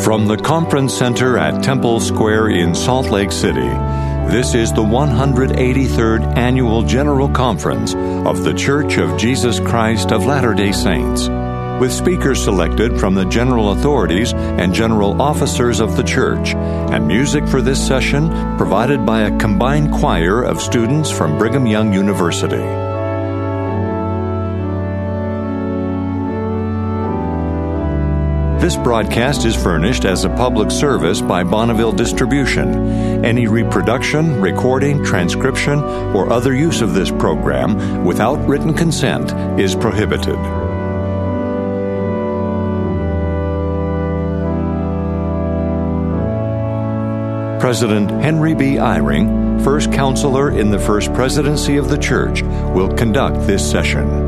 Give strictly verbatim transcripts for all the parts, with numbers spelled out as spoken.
From the Conference Center at Temple Square in Salt Lake City, this is the one hundred eighty-third Annual General Conference of The Church of Jesus Christ of Latter-day Saints, with speakers selected from the general authorities and general officers of the church, and music for this session provided by a combined choir of students from Brigham Young University. This broadcast is furnished as a public service by Bonneville Distribution. Any reproduction, recording, transcription, or other use of this program without written consent is prohibited. President Henry B. Eyring, First Counselor in the First Presidency of the Church, will conduct this session.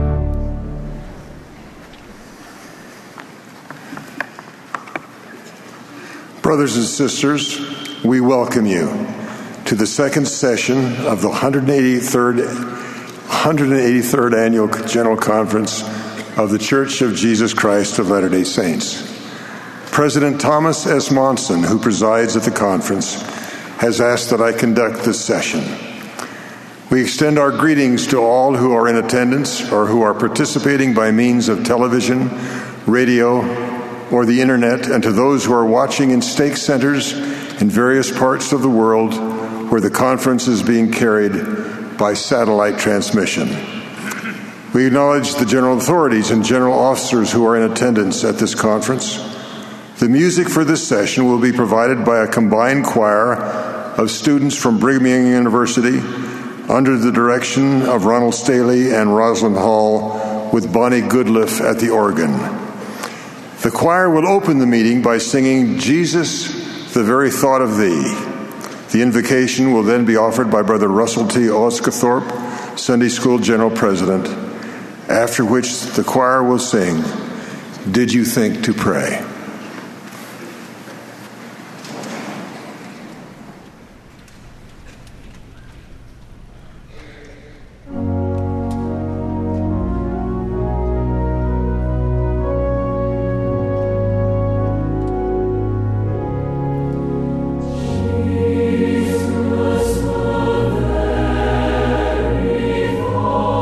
Brothers and sisters, we welcome you to the second session of the one hundred eighty-third, one hundred eighty-third Annual General Conference of the Church of Jesus Christ of Latter-day Saints. President Thomas S. Monson, who presides at the conference, has asked that I conduct this session. We extend our greetings to all who are in attendance or who are participating by means of television, radio, or the internet, and to those who are watching in stake centers in various parts of the world where the conference is being carried by satellite transmission. We acknowledge the general authorities and general officers who are in attendance at this conference. The music for this session will be provided by a combined choir of students from Brigham Young University under the direction of Ronald Staley and Rosalind Hall, with Bonnie Goodliff at the organ. The choir will open the meeting by singing "Jesus, the Very Thought of Thee." The invocation will then be offered by Brother Russell T. Osgathorpe, Sunday School General President, after which the choir will sing, "Did You Think to Pray?"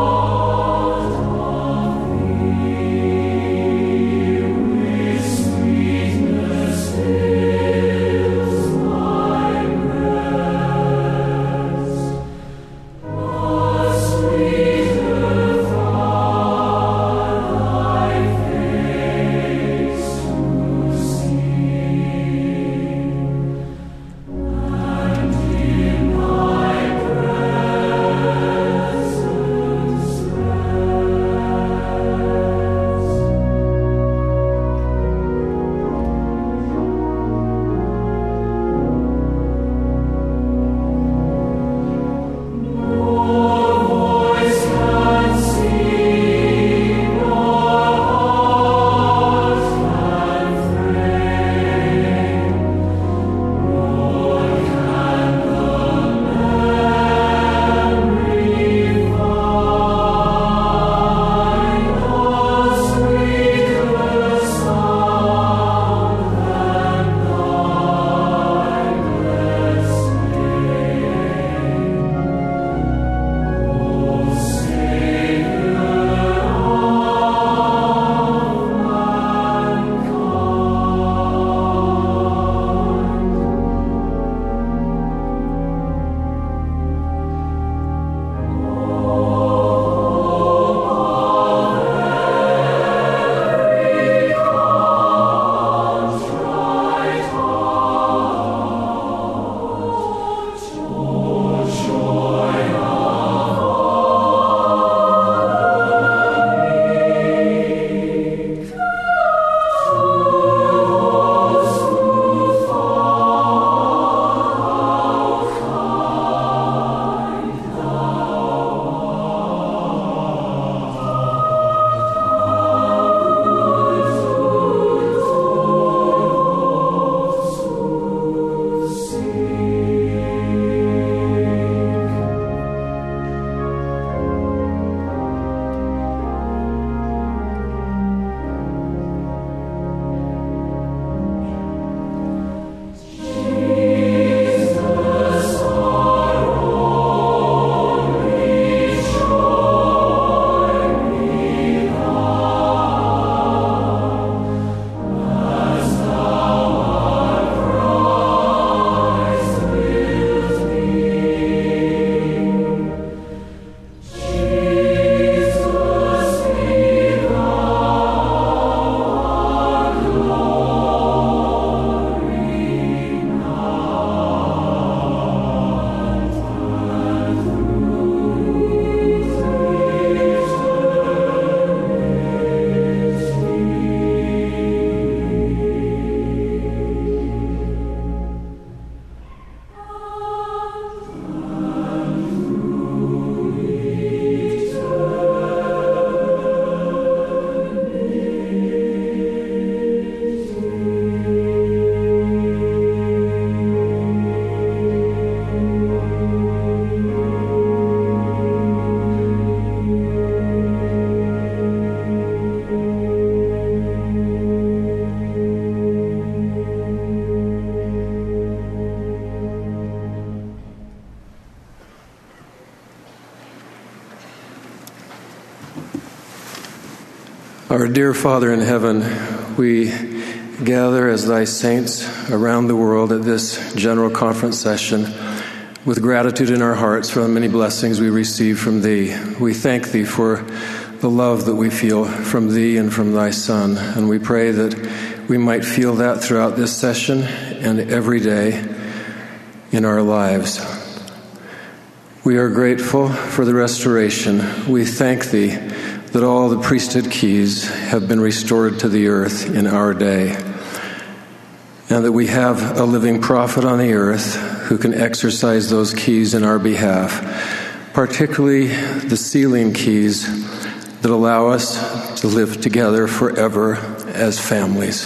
We Our dear Father in heaven, we gather as thy saints around the world at this general conference session with gratitude in our hearts for the many blessings we receive from thee. We thank thee for the love that we feel from thee and from thy Son, and we pray that we might feel that throughout this session and every day in our lives. We are grateful for the restoration. We thank thee that all the priesthood keys have been restored to the earth in our day, and that we have a living prophet on the earth who can exercise those keys in our behalf, particularly the sealing keys that allow us to live together forever as families.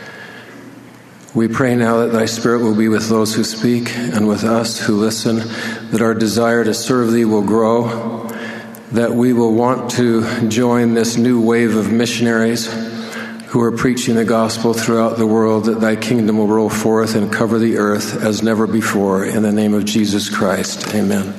We pray now that thy Spirit will be with those who speak and with us who listen, that our desire to serve thee will grow, that we will want to join this new wave of missionaries who are preaching the gospel throughout the world, that thy kingdom will roll forth and cover the earth as never before. In the name of Jesus Christ, amen.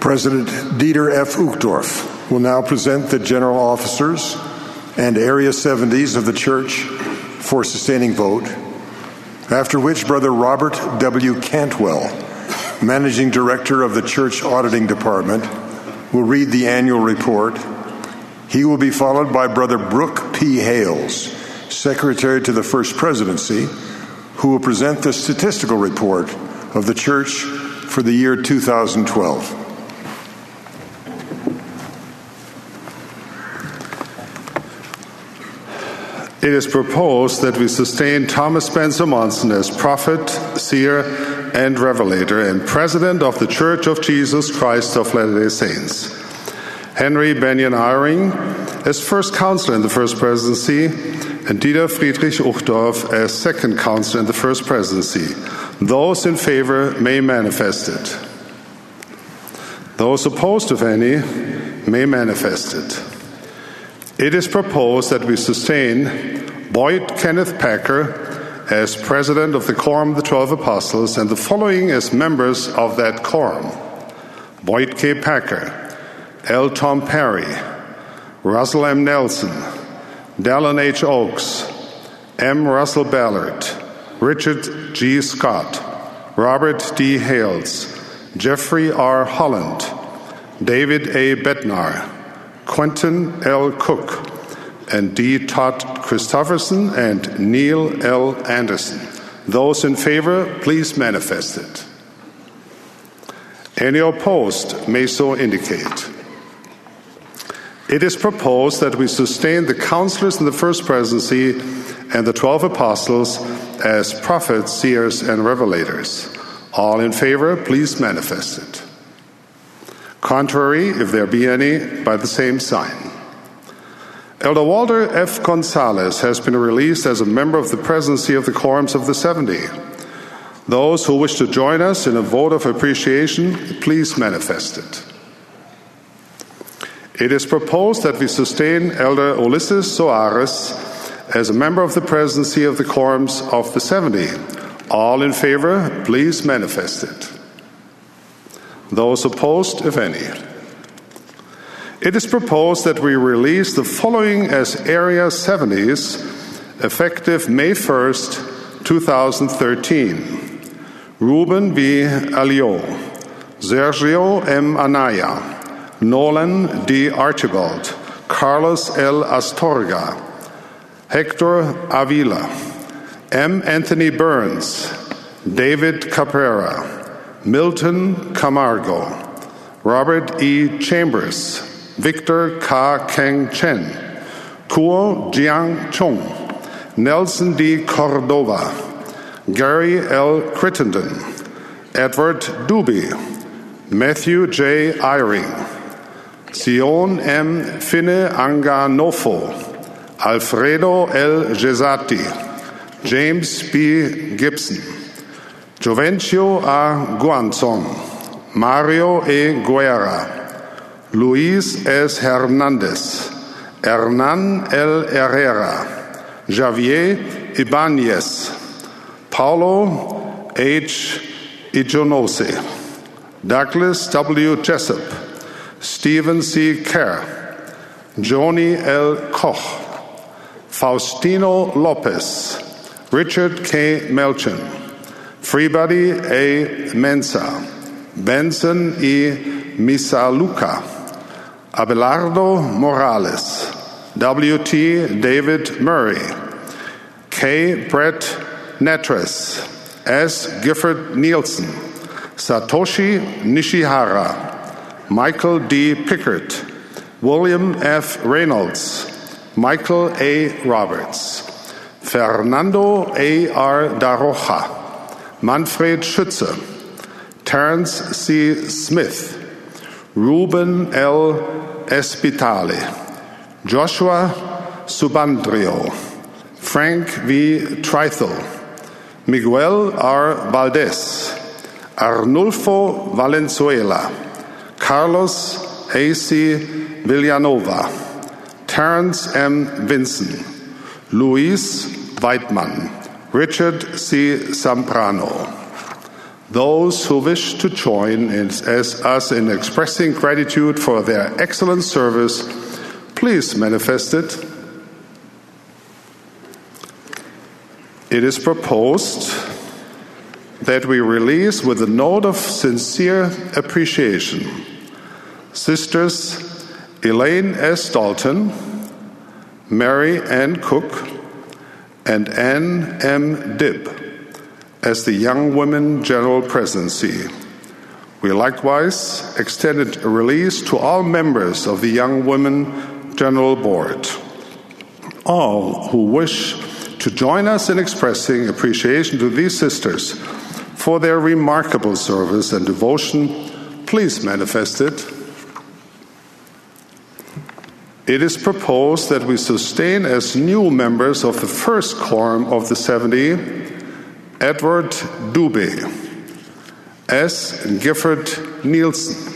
President Dieter F. Uchtdorf will now present the general officers and area seventies of the church for sustaining vote, after which Brother Robert W. Cantwell, Managing Director of the Church Auditing Department, will read the annual report. He will be followed by Brother Brooke P. Hales, Secretary to the First Presidency, who will present the statistical report of the church for the year two thousand twelve. It is proposed that we sustain Thomas Spencer Monson as prophet, seer, and revelator, and president of the Church of Jesus Christ of Latter-day Saints. Henry Benyon Eyring as first counselor in the First Presidency, and Dieter Friedrich Uchtdorf as second counselor in the First Presidency. Those in favor may manifest it. Those opposed, if any, may manifest it. It is proposed that we sustain Boyd Kenneth Packer as president of the Quorum of the Twelve Apostles, and the following as members of that quorum: Boyd K. Packer, L. Tom Perry, Russell M. Nelson, Dallin H. Oakes, M. Russell Ballard, Richard G. Scott, Robert D. Hales, Jeffrey R. Holland, David A. Bednar, Quentin L. Cook, and D. Todd Christofferson and Neil L. Anderson. Those in favor, please manifest it. Any opposed may so indicate. It is proposed that we sustain the counselors in the First Presidency and the twelve apostles as prophets, seers, and revelators. All in favor, please manifest it. Contrary, if there be any, by the same sign. Elder Walter F. Gonzalez has been released as a member of the presidency of the Quorums of the seventy. Those who wish to join us in a vote of appreciation, please manifest it. It is proposed that we sustain Elder Ulysses Soares as a member of the presidency of the Quorums of the seventy. All in favor, please manifest it. Those opposed, if any. It is proposed that we release the following as Area seventies, effective May first, two thousand thirteen. Ruben V. Alio, Sergio M. Anaya, Nolan D. Archibald, Carlos L. Astorga, Hector Avila, M. Anthony Burns, David Caprera, Milton Camargo, Robert E. Chambers, Victor Ka Keng Chen, Kuo Jiang Chung, Nelson D. Cordova, Gary L. Crittenden, Edward Duby, Matthew J. Eyring, Sion M. Finne Anganofo, Alfredo L. Gesati, James B. Gibson, Jovencio A. Guanzon, Mario E. Guerra, Luis S. Hernandez, Hernan L. Herrera, Javier Ibanez, Paulo H. Ijonose, Douglas W. Jessup, Stephen C. Kerr, Joni L. Koch, Faustino Lopez, Richard K. Melchin, Freebody A. Mensa, Benson E. Misaluka, Abelardo Morales, W T David Murray, K. Brett Netres, S. Gifford Nielsen, Satoshi Nishihara, Michael D. Pickert, William F. Reynolds, Michael A. Roberts, Fernando A. R. Daroja, Manfred Schütze, Terence C. Smith, Ruben L. Espitale, Joshua Subandrio, Frank V. Trithel, Miguel R. Valdez, Arnulfo Valenzuela, Carlos A C. Villanova, Terence M. Vinson, Luis Weidmann, Richard C. Zambrano. Those who wish to join as us in expressing gratitude for their excellent service, please manifest it. It is proposed that we release with a note of sincere appreciation Sisters Elaine S. Dalton, Mary Ann Cook, and Ann M. Dibb as the Young Women General Presidency. We likewise extended a release to all members of the Young Women General Board. All who wish to join us in expressing appreciation to these sisters for their remarkable service and devotion, please manifest it. It is proposed that we sustain as new members of the first quorum of the seventy, Edward Dubé, S. Gifford Nielsen,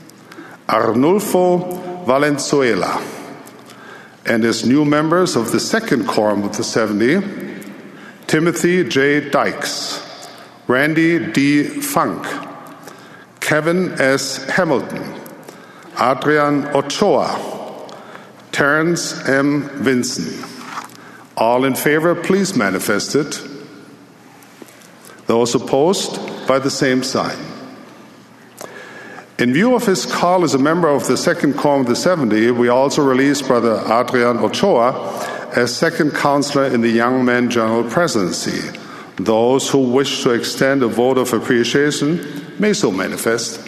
Arnulfo Valenzuela, and as new members of the second quorum of the seventy, Timothy J. Dykes, Randy D. Funk, Kevin S. Hamilton, Adrian Ochoa, Terence M. Vinson. All in favor, please manifest it. Those opposed, by the same sign. In view of his call as a member of the second quorum of the seventy, we also released Brother Adrian Ochoa as second counselor in the Young Men General Presidency. Those who wish to extend a vote of appreciation may so manifest.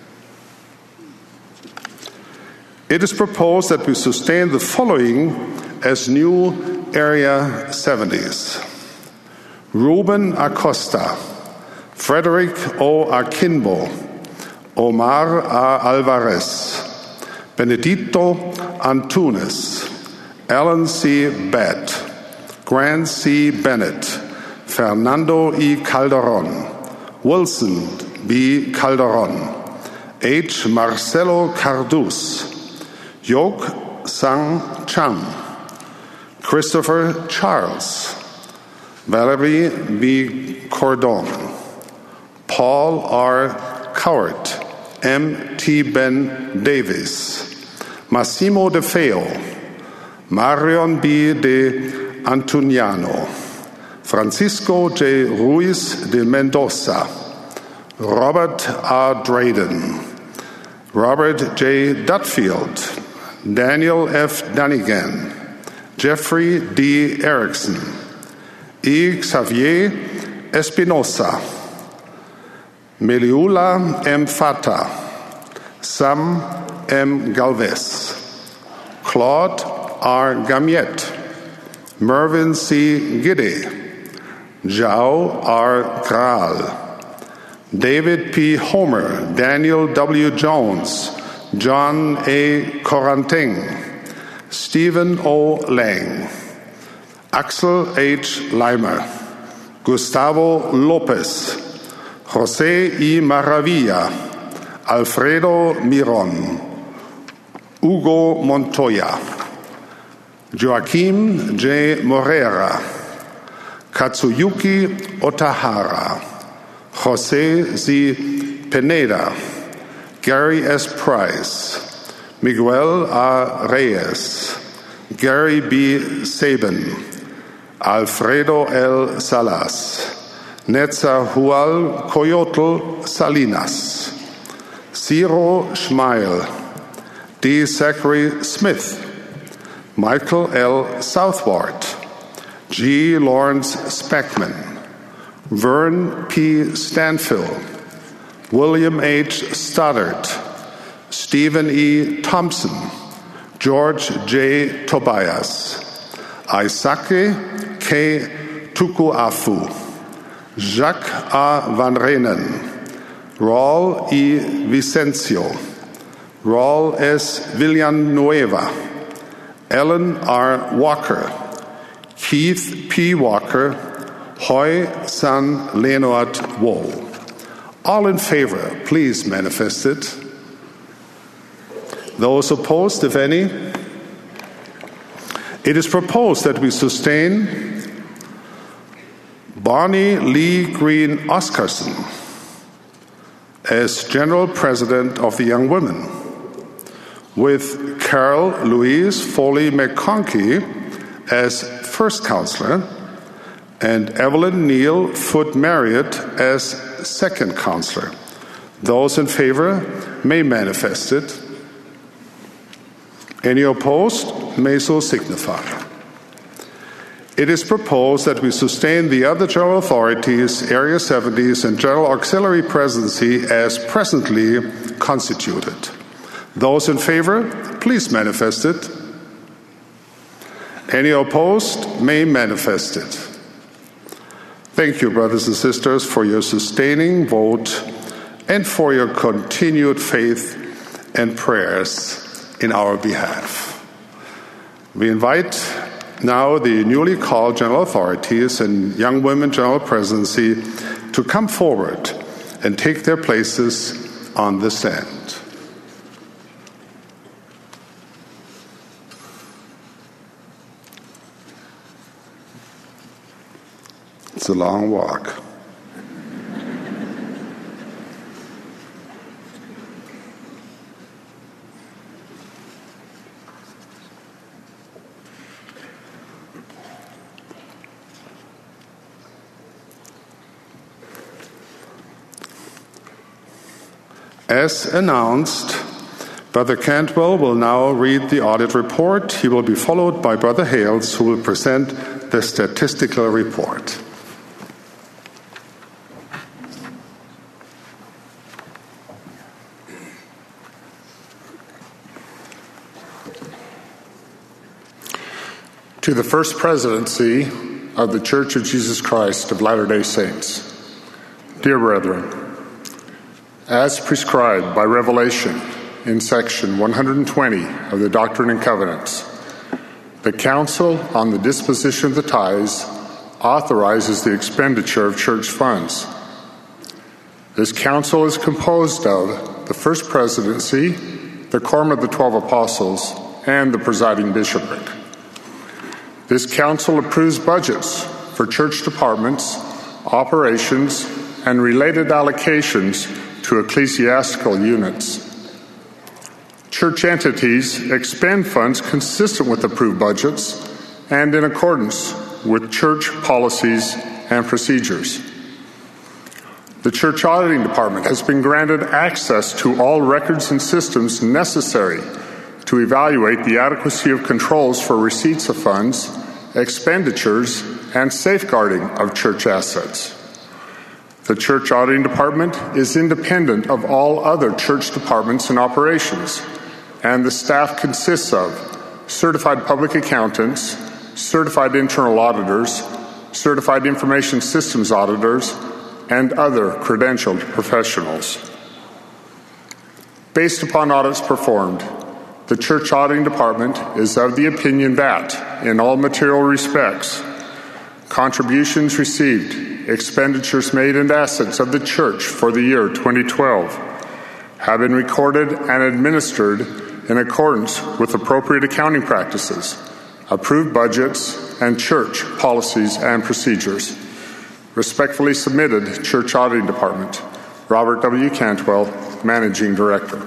It is proposed that we sustain the following as new Area seventies. Ruben Acosta, Frederick O. Aquimbo, Omar A. Alvarez, Benedito Antunes, Alan C. Batt, Grant C. Bennett, Fernando E. Calderon, Wilson B. Calderon, H. Marcelo Cardus, Yok Sang Cham, Christopher Charles, Valerie B. Cordon, Paul R. Cowart, M. T. Ben Davis, Massimo De Feo, Marion B. De Antuniano, Francisco J. Ruiz de Mendoza, Robert R. Drayden, Robert J. Dutfield, Daniel F. Dunnigan, Jeffrey D. Erickson, E. Xavier Espinosa, Meliula M. Fata, Sam M. Galvez, Claude R. Gamiet, Mervyn C. Gide, Zhao R. Graal, David P. Homer, Daniel W. Jones, John A. Coranting, Stephen O. Lang, Axel H. Leimer, Gustavo Lopez, José I. Maravilla, Alfredo Miron, Hugo Montoya, Joaquim J. Morera, Katsuyuki Otahara, José Z. Pineda, Gary S. Price, Miguel A. Reyes, Gary B. Sabin, Alfredo L. Salas, Netzahual Coyotl Salinas, Ciro Schmeil, D. Zachary Smith, Michael L. Southward, G. Lawrence Speckman, Vern P. Stanfill, William H. Stoddard, Stephen E. Thompson, George J. Tobias, Isake K. Tukuafu, Jacques A. Van Renen, Raul E. Vicencio, Raul S. Villanueva, Ellen R. Walker, Keith P. Walker, Hoy San Leonard Wool. All in favor, please manifest it. Those opposed, if any? It is proposed that we sustain Barney Lee Green Oscarson, as General President of the Young Women, with Carol Louise Foley McConkey as First Counselor, and Evelyn Neal Foote Marriott as Second Counselor. Those in favor may manifest it. Any opposed may so signify. It is proposed that we sustain the other general authorities, Area seventies, and General Auxiliary Presidency as presently constituted. Those in favor, please manifest it. Any opposed may manifest it. Thank you, brothers and sisters, for your sustaining vote and for your continued faith and prayers in our behalf. We invite now the newly called general authorities and Young Women General Presidency to come forward and take their places on the stand. It's a long walk. As announced, Brother Cantwell will now read the audit report. He will be followed by Brother Hales, who will present the statistical report. To the First Presidency of the Church of Jesus Christ of Latter-day Saints, dear brethren, as prescribed by Revelation in section one hundred twenty of the Doctrine and Covenants, the Council on the Disposition of the Tithes authorizes the expenditure of church funds. This council is composed of the First Presidency, the Quorum of the Twelve Apostles, and the presiding bishopric. This council approves budgets for church departments, operations, and related allocations to ecclesiastical units. Church entities expend funds consistent with approved budgets and in accordance with church policies and procedures. The Church Auditing Department has been granted access to all records and systems necessary to evaluate the adequacy of controls for receipts of funds, expenditures, and safeguarding of church assets. The Church Auditing Department is independent of all other church departments and operations, and the staff consists of certified public accountants, certified internal auditors, certified information systems auditors, and other credentialed professionals. Based upon audits performed, the Church Auditing Department is of the opinion that, in all material respects, contributions received, expenditures made, and assets of the church for the year twenty twelve have been recorded and administered in accordance with appropriate accounting practices, approved budgets, and church policies and procedures. Respectfully submitted, Church Auditing Department. Robert W. Cantwell, Managing Director.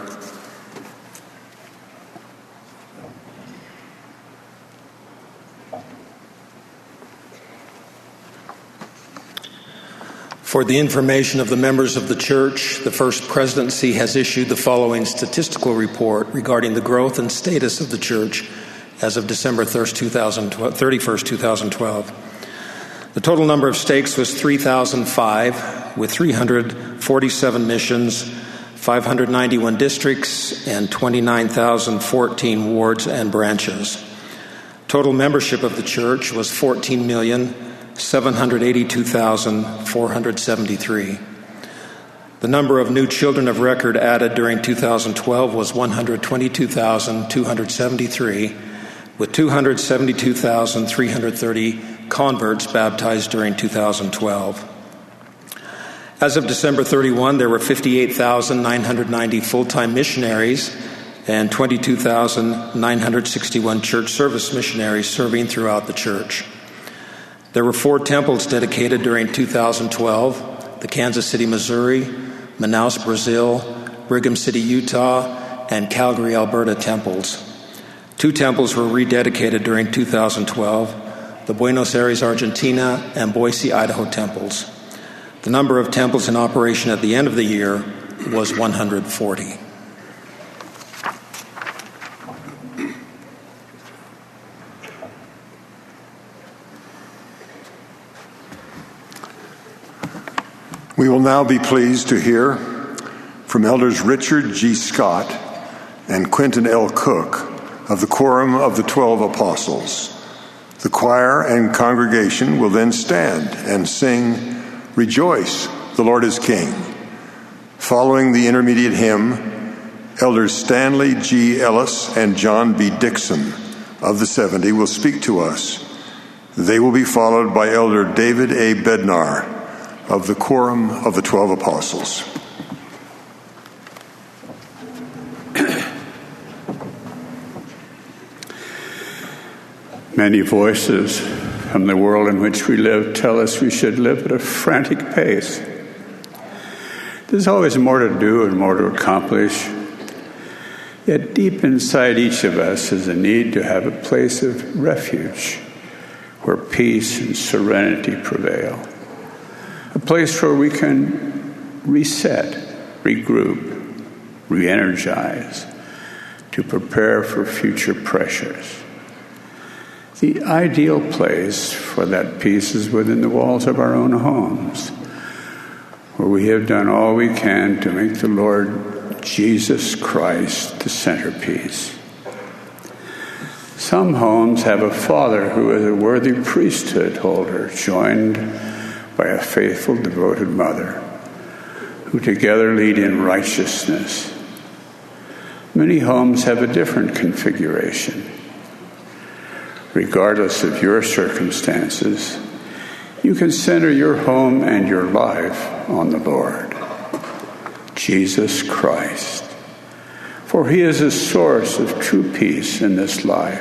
For the information of the members of the Church, the First Presidency has issued the following statistical report regarding the growth and status of the Church as of December thirty-first, two thousand twelve. The total number of stakes was three thousand five, with three hundred forty-seven missions, five hundred ninety-one districts, and twenty-nine thousand fourteen wards and branches. Total membership of the Church was fourteen million, seven hundred eighty-two thousand, four hundred seventy-three. The number of new children of record added during two thousand twelve was one hundred twenty-two thousand, two hundred seventy-three, with two hundred seventy-two thousand, three hundred thirty converts baptized during two thousand twelve. As of December thirty-first, there were fifty-eight thousand, nine hundred ninety full-time missionaries and twenty-two thousand, nine hundred sixty-one church service missionaries serving throughout the church. There were four temples dedicated during two thousand twelve: the Kansas City, Missouri, Manaus, Brazil, Brigham City, Utah, and Calgary, Alberta temples. Two temples were rededicated during two thousand twelve, the Buenos Aires, Argentina, and Boise, Idaho temples. The number of temples in operation at the end of the year was one hundred forty. We will now be pleased to hear from Elders Richard G. Scott and Quentin L. Cook of the Quorum of the Twelve Apostles. The choir and congregation will then stand and sing, "Rejoice, the Lord is King." Following the intermediate hymn, Elders Stanley G. Ellis and John B. Dixon of the seventy will speak to us. They will be followed by Elder David A. Bednar of the Quorum of the Twelve Apostles. Many voices from the world in which we live tell us we should live at a frantic pace. There's always more to do and more to accomplish. Yet deep inside each of us is a need to have a place of refuge where peace and serenity prevail. A place where we can reset, regroup, re-energize to prepare for future pressures. The ideal place for that peace is within the walls of our own homes, where we have done all we can to make the Lord Jesus Christ the centerpiece. Some homes have a father who is a worthy priesthood holder, joined by a faithful, devoted mother, who together lead in righteousness. Many homes have a different configuration. Regardless of your circumstances, you can center your home and your life on the Lord, Jesus Christ, for he is a source of true peace in this life.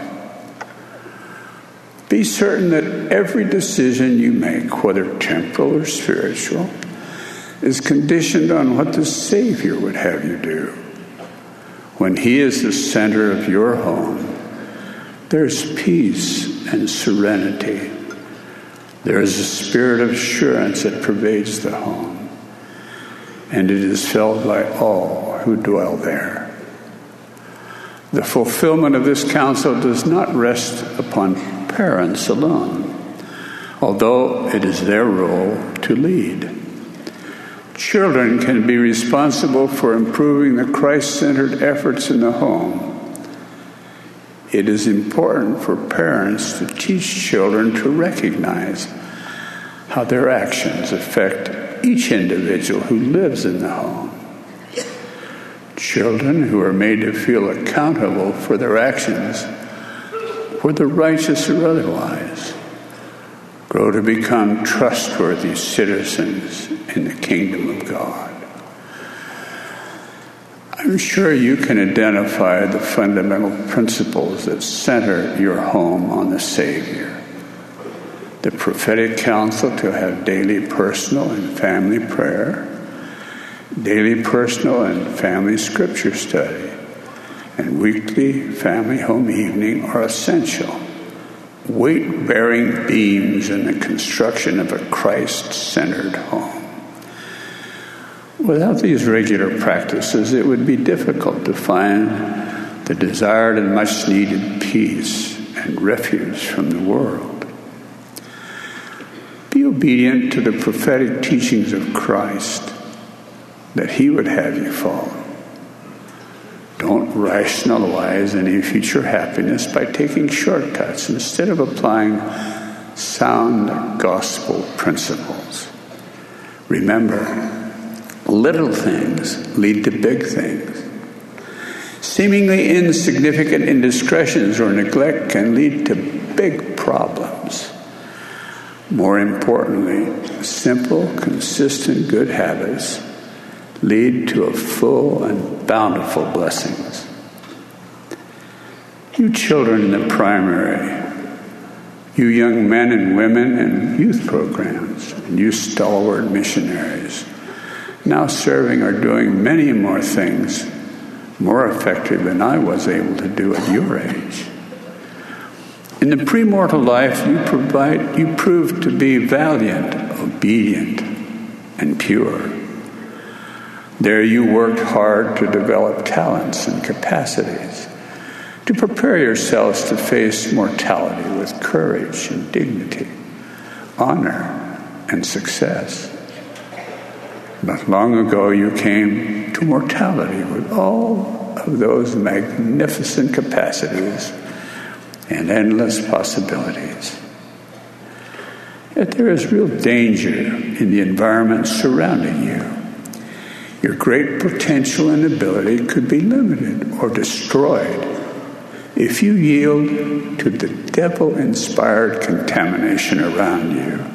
Be certain that every decision you make, whether temporal or spiritual, is conditioned on what the Savior would have you do. When he is the center of your home, there's peace and serenity. There is a spirit of assurance that pervades the home, and it is felt by all who dwell there. The fulfillment of this counsel does not rest upon parents alone, although it is their role to lead. Children can be responsible for improving the Christ-centered efforts in the home. It is important for parents to teach children to recognize how their actions affect each individual who lives in the home. Children who are made to feel accountable for their actions, whether righteous or otherwise, grow to become trustworthy citizens in the kingdom of God. I'm sure you can identify the fundamental principles that center your home on the Savior. The prophetic counsel to have daily personal and family prayer, daily personal and family scripture study, and weekly family home evening are essential, weight-bearing beams in the construction of a Christ-centered home. Without these regular practices, it would be difficult to find the desired and much-needed peace and refuge from the world. Be obedient to the prophetic teachings of Christ that he would have you follow. Don't rationalize any future happiness by taking shortcuts instead of applying sound gospel principles. Remember, little things lead to big things. Seemingly insignificant indiscretions or neglect can lead to big problems. More importantly, simple, consistent good habits lead to a full and bountiful blessings. You children in the primary, you young men and women in youth programs, and you stalwart missionaries, now serving or doing many more things more effective than I was able to do at your age. In the premortal life, you provide, you proved to be valiant, obedient, and pure. There you worked hard to develop talents and capacities, to prepare yourselves to face mortality with courage and dignity, honor and success. But long ago you came to mortality with all of those magnificent capacities and endless possibilities. Yet there is real danger in the environment surrounding you. Your great potential and ability could be limited or destroyed if you yield to the devil-inspired contamination around you.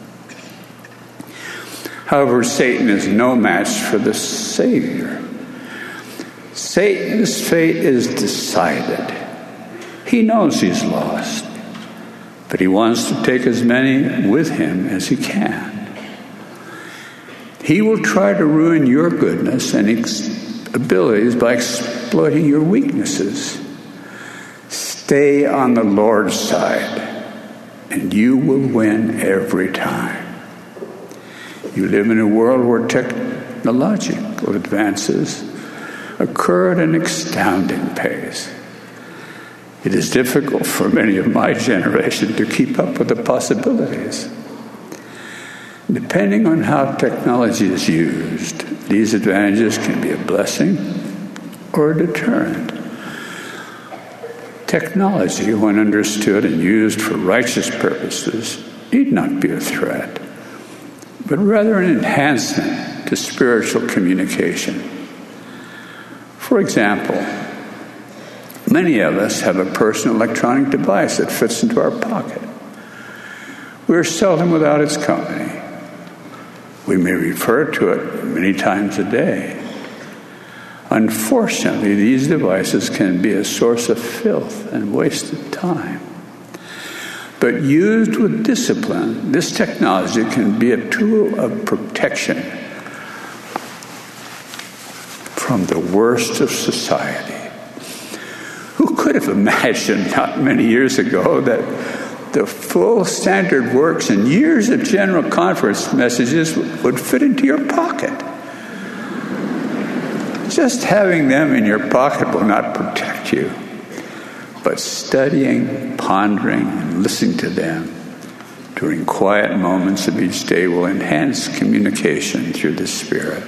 However, Satan is no match for the Savior. Satan's fate is decided. He knows he's lost, but he wants to take as many with him as he can. He will try to ruin your goodness and ex- abilities by exploiting your weaknesses. Stay on the Lord's side, and you will win every time. You live in a world where technological advances occur at an astounding pace. It is difficult for many of my generation to keep up with the possibilities. Depending on how technology is used, these advantages can be a blessing or a deterrent. Technology, when understood and used for righteous purposes, need not be a threat, but rather an enhancement to spiritual communication. For example, many of us have a personal electronic device that fits into our pocket. We are seldom without its company. We may refer to it many times a day. Unfortunately, these devices can be a source of filth and wasted time. But used with discipline, this technology can be a tool of protection from the worst of society. Who could have imagined not many years ago that the full standard works and years of General Conference messages would fit into your pocket? Just having them in your pocket will not protect you, but studying, pondering, and listening to them during quiet moments of each day will enhance communication through the Spirit.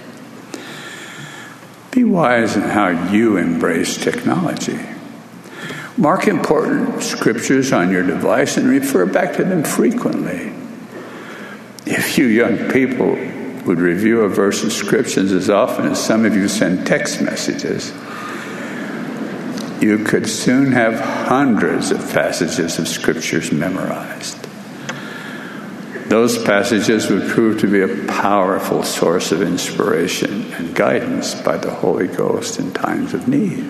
Be wise in how you embrace technology. Mark important scriptures on your device and refer back to them frequently. If you young people would review a verse of scriptures as often as some of you send text messages, you could soon have hundreds of passages of scriptures memorized. Those passages would prove to be a powerful source of inspiration and guidance by the Holy Ghost in times of need.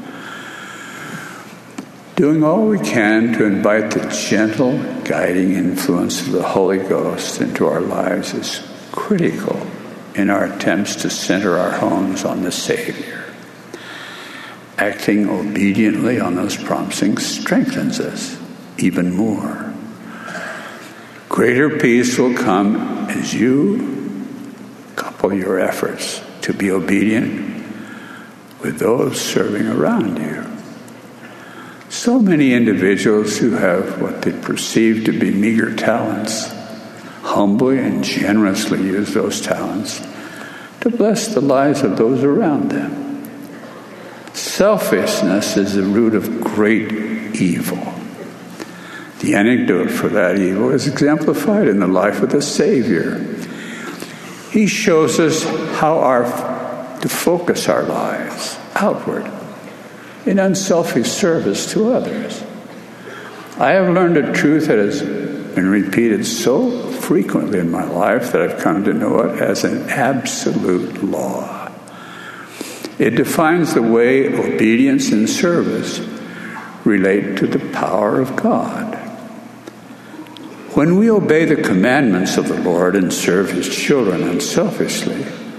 Doing all we can to invite the gentle, guiding influence of the Holy Ghost into our lives is critical in our attempts to center our homes on the Savior. Acting obediently on those promptings strengthens us even more. Greater peace will come as you couple your efforts to be obedient with those serving around you. So many individuals who have what they perceive to be meager talents humbly and generously use those talents to bless the lives of those around them. Selfishness is the root of great evil. The antidote for that evil is exemplified in the life of the Savior. He shows us how our, to focus our lives outward in unselfish service to others. I have learned a truth that has been repeated so frequently in my life that I've come to know it as an absolute law. It defines the way obedience and service relate to the power of God. When we obey the commandments of the Lord and serve His children unselfishly,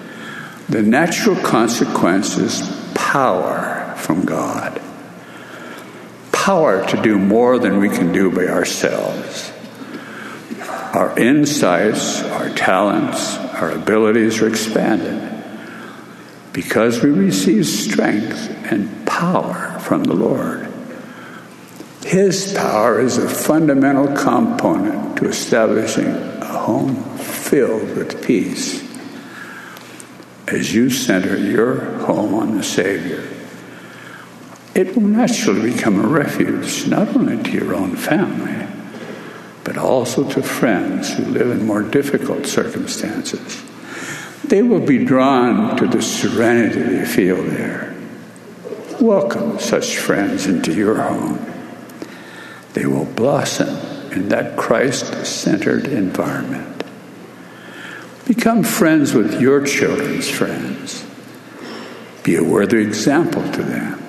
The natural consequence is power from God. Power to do more than we can do by ourselves. Our insights, our talents, our abilities are expanded because we receive strength and power from the Lord. His power is a fundamental component to establishing a home filled with peace. As you center your home on the Savior, it will naturally become a refuge not only to your own family, but also to friends who live in more difficult circumstances. They will be drawn to the serenity they feel there. Welcome such friends into your home. They will blossom in that Christ-centered environment. Become friends with your children's friends. Be a worthy example to them.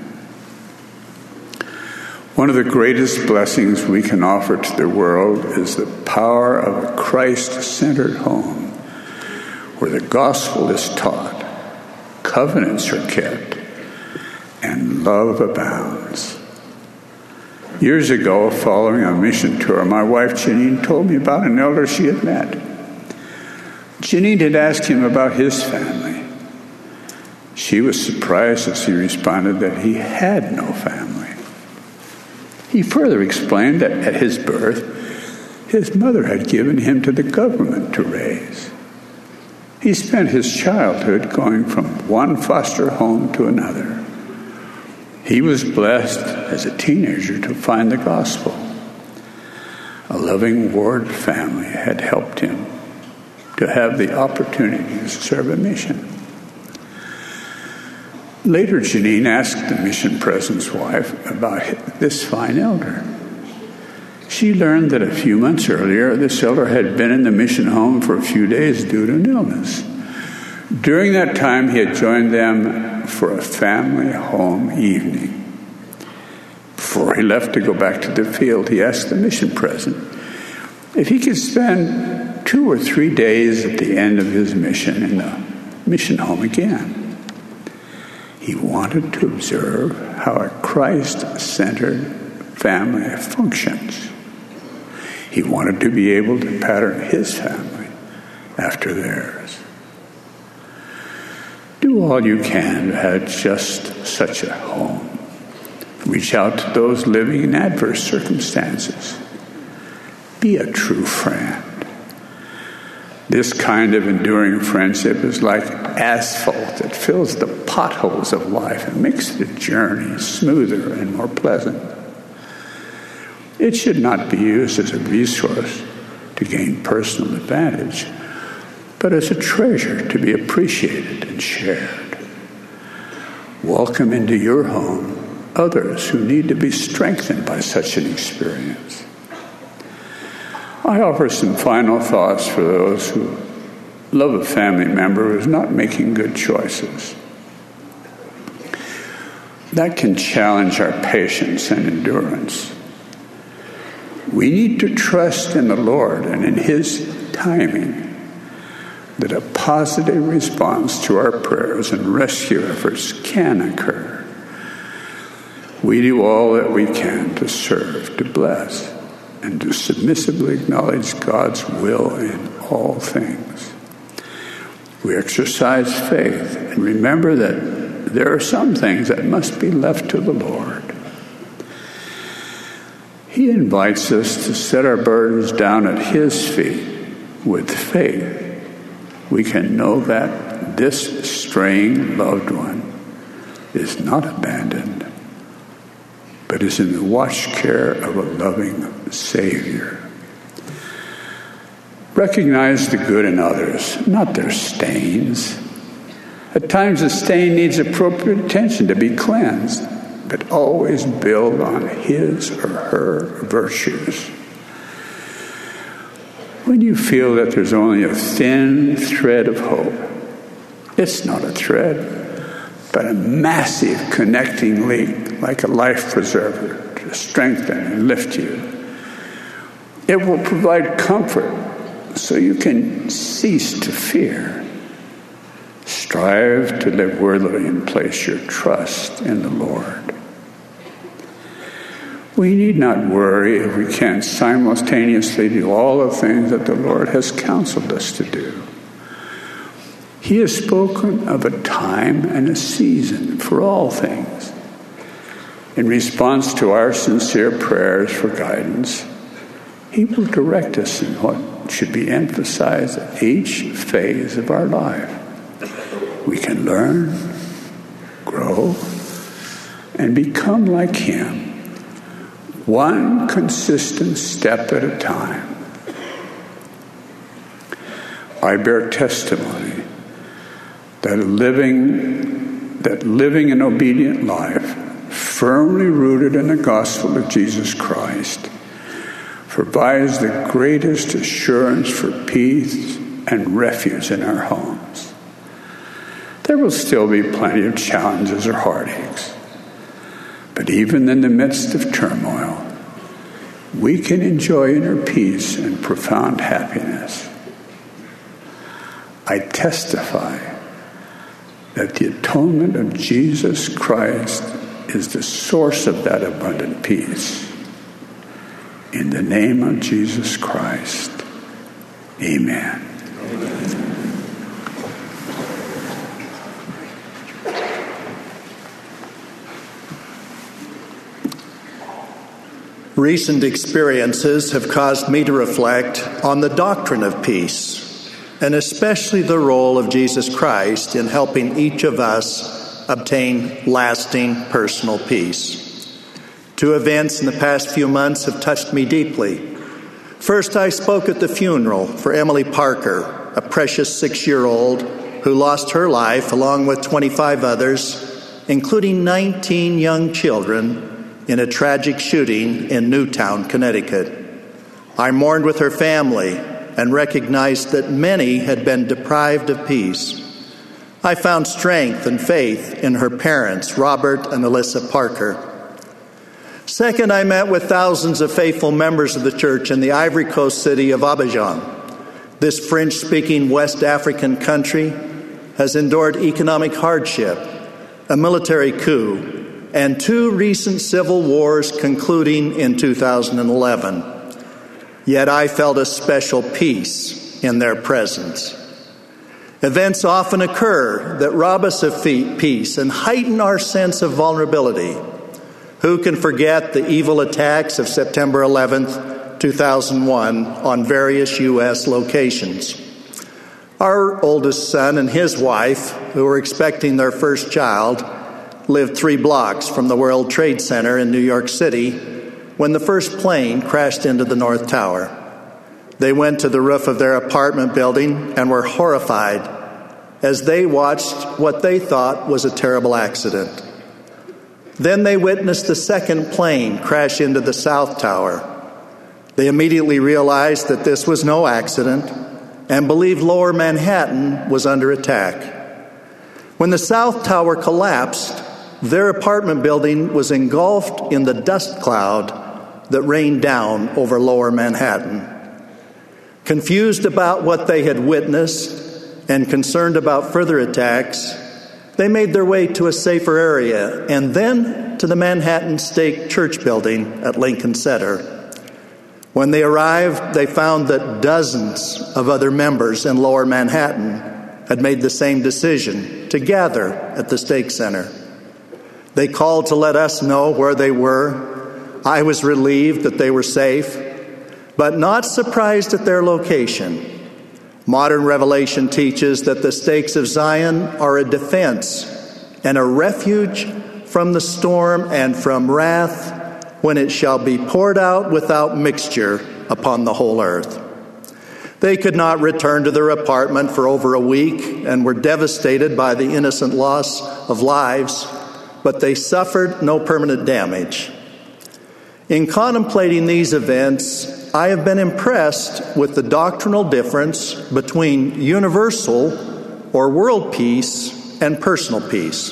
One of the greatest blessings we can offer to the world is the power of a Christ-centered home where the gospel is taught, covenants are kept, and love abounds. Years ago, following a mission tour, my wife Janine told me about an elder she had met. Janine had asked him about his family. She was surprised as he responded that he had no family. He further explained that at his birth, his mother had given him to the government to raise. He spent his childhood going from one foster home to another. He was blessed as a teenager to find the gospel. A loving ward family had helped him to have the opportunity to serve a mission. Later, Janine asked the mission president's wife about this fine elder. She learned that a few months earlier, this elder had been in the mission home for a few days due to an illness. During that time, he had joined them for a family home evening. Before he left to go back to the field, he asked the mission president if he could spend two or three days at the end of his mission in the mission home again. He wanted to observe how a Christ-centered family functions. He wanted to be able to pattern his family after theirs. Do all you can to have just such a home. Reach out to those living in adverse circumstances. Be a true friend. This kind of enduring friendship is like asphalt that fills the potholes of life and makes the journey smoother and more pleasant. It should not be used as a resource to gain personal advantage, but as a treasure to be appreciated and shared. Welcome into your home others who need to be strengthened by such an experience. I offer some final thoughts for those who love a family member who is not making good choices. That can challenge our patience and endurance. We need to trust in the Lord and in His timing that a positive response to our prayers and rescue efforts can occur. We do all that we can to serve, to bless, and to submissively acknowledge God's will in all things. We exercise faith and remember that there are some things that must be left to the Lord. He invites us to set our burdens down at His feet with faith. We can know that this straying loved one is not abandoned, but is in the watch care of a loving Savior. Recognize the good in others, not their stains. At times a stain needs appropriate attention to be cleansed, but always build on his or her virtues. When you feel that there's only a thin thread of hope, it's not a thread, but a massive connecting link like a life preserver to strengthen and lift you. It will provide comfort so you can cease to fear. Strive to live worthily and place your trust in the Lord. We need not worry if we can't simultaneously do all the things that the Lord has counseled us to do. He has spoken of a time and a season for all things. In response to our sincere prayers for guidance, He will direct us in what should be emphasized at each phase of our life. We can learn, grow, and become like Him, one consistent step at a time. I bear testimony that living, that living an obedient life, firmly rooted in the gospel of Jesus Christ, provides the greatest assurance for peace and refuge in our homes. There will still be plenty of challenges or heartaches, but even in the midst of turmoil, we can enjoy inner peace and profound happiness. I testify that the atonement of Jesus Christ is the source of that abundant peace. In the name of Jesus Christ, amen. Recent experiences have caused me to reflect on the doctrine of peace, and especially the role of Jesus Christ in helping each of us obtain lasting personal peace. Two events in the past few months have touched me deeply. First, I spoke at the funeral for Emily Parker, a precious six-year-old who lost her life along with twenty-five others, including nineteen young children, in a tragic shooting in Newtown, Connecticut. I mourned with her family and recognized that many had been deprived of peace. I found strength and faith in her parents, Robert and Alyssa Parker. Second, I met with thousands of faithful members of the church in the Ivory Coast city of Abidjan. This French-speaking West African country has endured economic hardship, a military coup, and two recent civil wars concluding in two thousand eleven. Yet I felt a special peace in their presence. Events often occur that rob us of peace and heighten our sense of vulnerability. Who can forget the evil attacks of September eleventh, two thousand one on various U S locations? Our oldest son and his wife, who were expecting their first child, lived three blocks from the World Trade Center in New York City when the first plane crashed into the North Tower. They went to the roof of their apartment building and were horrified as they watched what they thought was a terrible accident. Then they witnessed the second plane crash into the South Tower. They immediately realized that this was no accident and believed Lower Manhattan was under attack. When the South Tower collapsed, their apartment building was engulfed in the dust cloud that rained down over Lower Manhattan. Confused about what they had witnessed and concerned about further attacks, they made their way to a safer area and then to the Manhattan Stake Church building at Lincoln Center. When they arrived, they found that dozens of other members in Lower Manhattan had made the same decision to gather at the Stake Center. They called to let us know where they were. I was relieved that they were safe, but not surprised at their location. Modern revelation teaches that the stakes of Zion are a defense and a refuge from the storm and from wrath when it shall be poured out without mixture upon the whole earth. They could not return to their apartment for over a week and were devastated by the innocent loss of lives, but they suffered no permanent damage. In contemplating these events, I have been impressed with the doctrinal difference between universal or world peace and personal peace.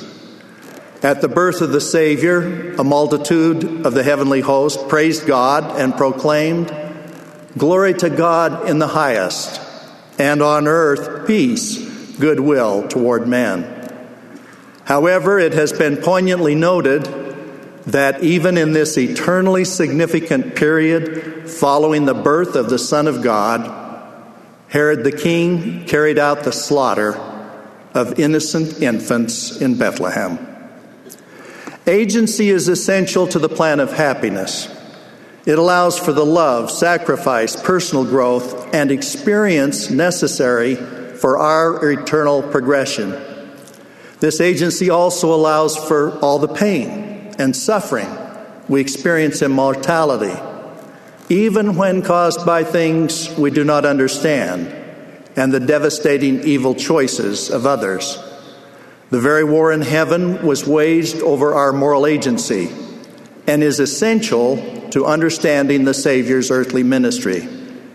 At the birth of the Savior, a multitude of the heavenly host praised God and proclaimed, "Glory to God in the highest, and on earth peace, goodwill toward men. However, it has been poignantly noted that even in this eternally significant period following the birth of the Son of God, Herod the king carried out the slaughter of innocent infants in Bethlehem. Agency is essential to the plan of happiness. It allows for the love, sacrifice, personal growth, and experience necessary for our eternal progression. This agency also allows for all the pain and suffering we experience in mortality, even when caused by things we do not understand and the devastating evil choices of others. The very war in heaven was waged over our moral agency and is essential to understanding the Savior's earthly ministry.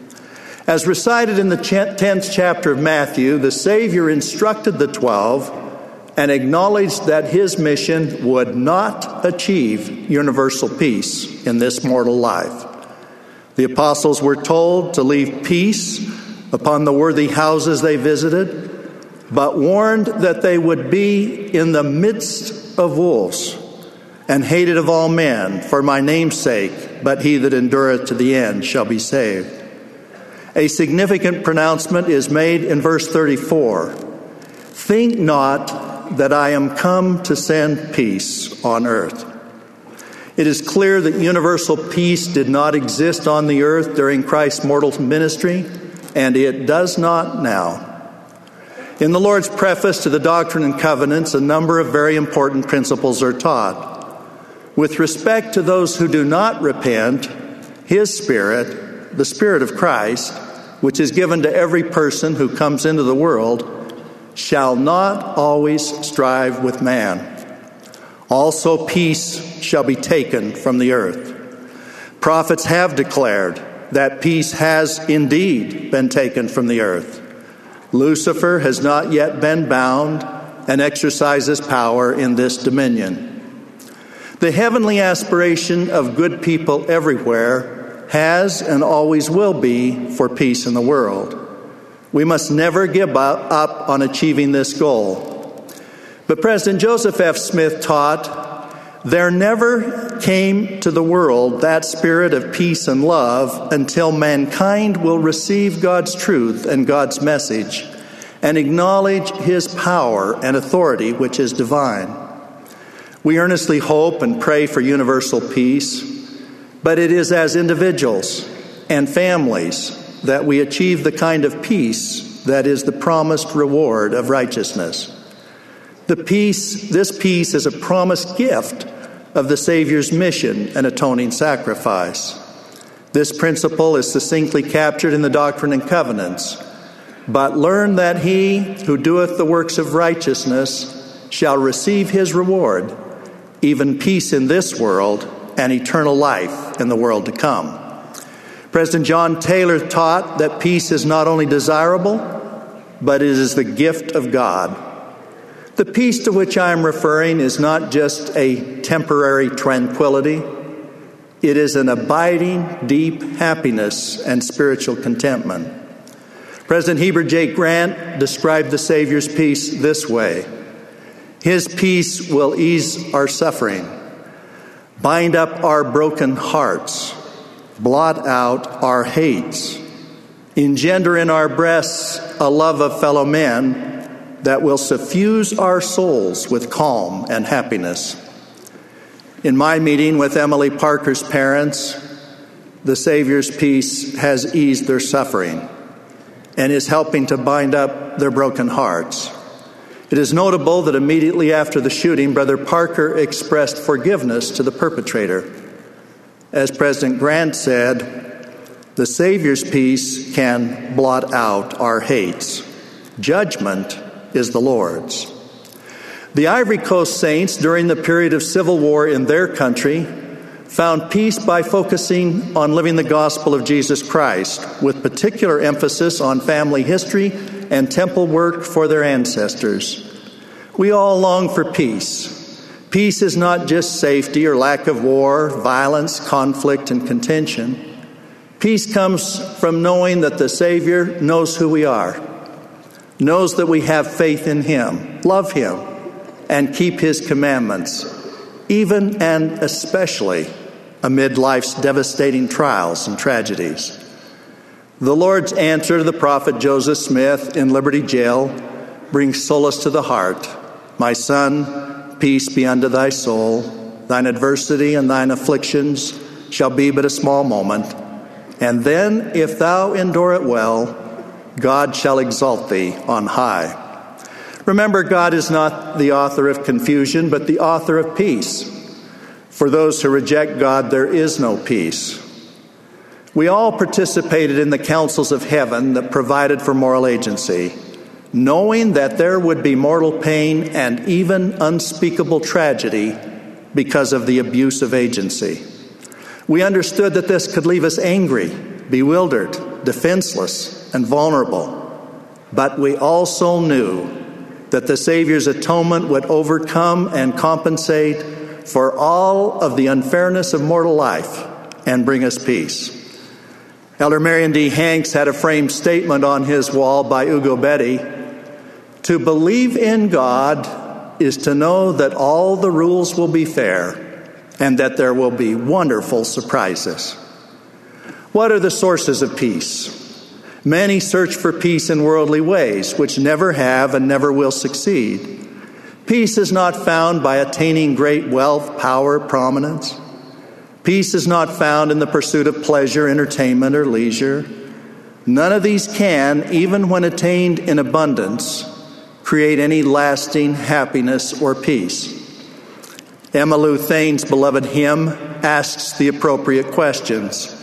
As recited in the tenth chapter of Matthew, the Savior instructed the twelve and acknowledged that his mission would not achieve universal peace in this mortal life. The apostles were told to leave peace upon the worthy houses they visited, but warned that they would be in the midst of wolves and hated of all men for my name's sake, but he that endureth to the end shall be saved. A significant pronouncement is made in verse thirty-four. Think not that I am come to send peace on earth. It is clear that universal peace did not exist on the earth during Christ's mortal ministry, and it does not now. In the Lord's preface to the Doctrine and Covenants, a number of very important principles are taught. With respect to those who do not repent, His Spirit, the Spirit of Christ, which is given to every person who comes into the world, shall not always strive with man. Also peace shall be taken from the earth. Prophets have declared that peace has indeed been taken from the earth. Lucifer has not yet been bound and exercises power in this dominion. The heavenly aspiration of good people everywhere has and always will be for peace in the world. We must never give up on achieving this goal. But President Joseph F. Smith taught, there never came to the world that spirit of peace and love until mankind will receive God's truth and God's message and acknowledge His power and authority, which is divine. We earnestly hope and pray for universal peace, but it is as individuals and families that we achieve the kind of peace that is the promised reward of righteousness. The peace, this peace is a promised gift of the Savior's mission and atoning sacrifice. This principle is succinctly captured in the Doctrine and Covenants. But learn that he who doeth the works of righteousness shall receive his reward, even peace in this world and eternal life in the world to come. President John Taylor taught that peace is not only desirable, but it is the gift of God. The peace to which I am referring is not just a temporary tranquility. It is an abiding, deep happiness and spiritual contentment. President Heber J. Grant described the Savior's peace this way. His peace will ease our suffering, bind up our broken hearts, blot out our hates, engender in our breasts a love of fellow men that will suffuse our souls with calm and happiness. In my meeting with Emily Parker's parents, the Savior's peace has eased their suffering and is helping to bind up their broken hearts. It is notable that immediately after the shooting, Brother Parker expressed forgiveness to the perpetrator. As President Grant said, the Savior's peace can blot out our hates. Judgment is the Lord's. The Ivory Coast saints, during the period of civil war in their country, found peace by focusing on living the gospel of Jesus Christ, with particular emphasis on family history and temple work for their ancestors. We all long for peace. Peace is not just safety or lack of war, violence, conflict, and contention. Peace comes from knowing that the Savior knows who we are. knows that we have faith in him, love him, and keep his commandments, even and especially amid life's devastating trials and tragedies. The Lord's answer to the prophet Joseph Smith in Liberty Jail brings solace to the heart. My son, peace be unto thy soul. Thine adversity and thine afflictions shall be but a small moment. And then, if thou endure it well, God shall exalt thee on high. Remember, God is not the author of confusion, but the author of peace. For those who reject God, there is no peace. We all participated in the councils of heaven that provided for moral agency, knowing that there would be mortal pain and even unspeakable tragedy because of the abuse of agency. We understood that this could leave us angry, bewildered, defenseless, and vulnerable. But we also knew that the Savior's atonement would overcome and compensate for all of the unfairness of mortal life and bring us peace. Elder Marion D. Hanks had a framed statement on his wall by Ugo Betti. To believe in God is to know that all the rules will be fair and that there will be wonderful surprises. What are the sources of peace? Many search for peace in worldly ways, which never have and never will succeed. Peace is not found by attaining great wealth, power, prominence. Peace is not found in the pursuit of pleasure, entertainment, or leisure. None of these can, even when attained in abundance, create any lasting happiness or peace. Emma Lou Thane's beloved hymn asks the appropriate questions.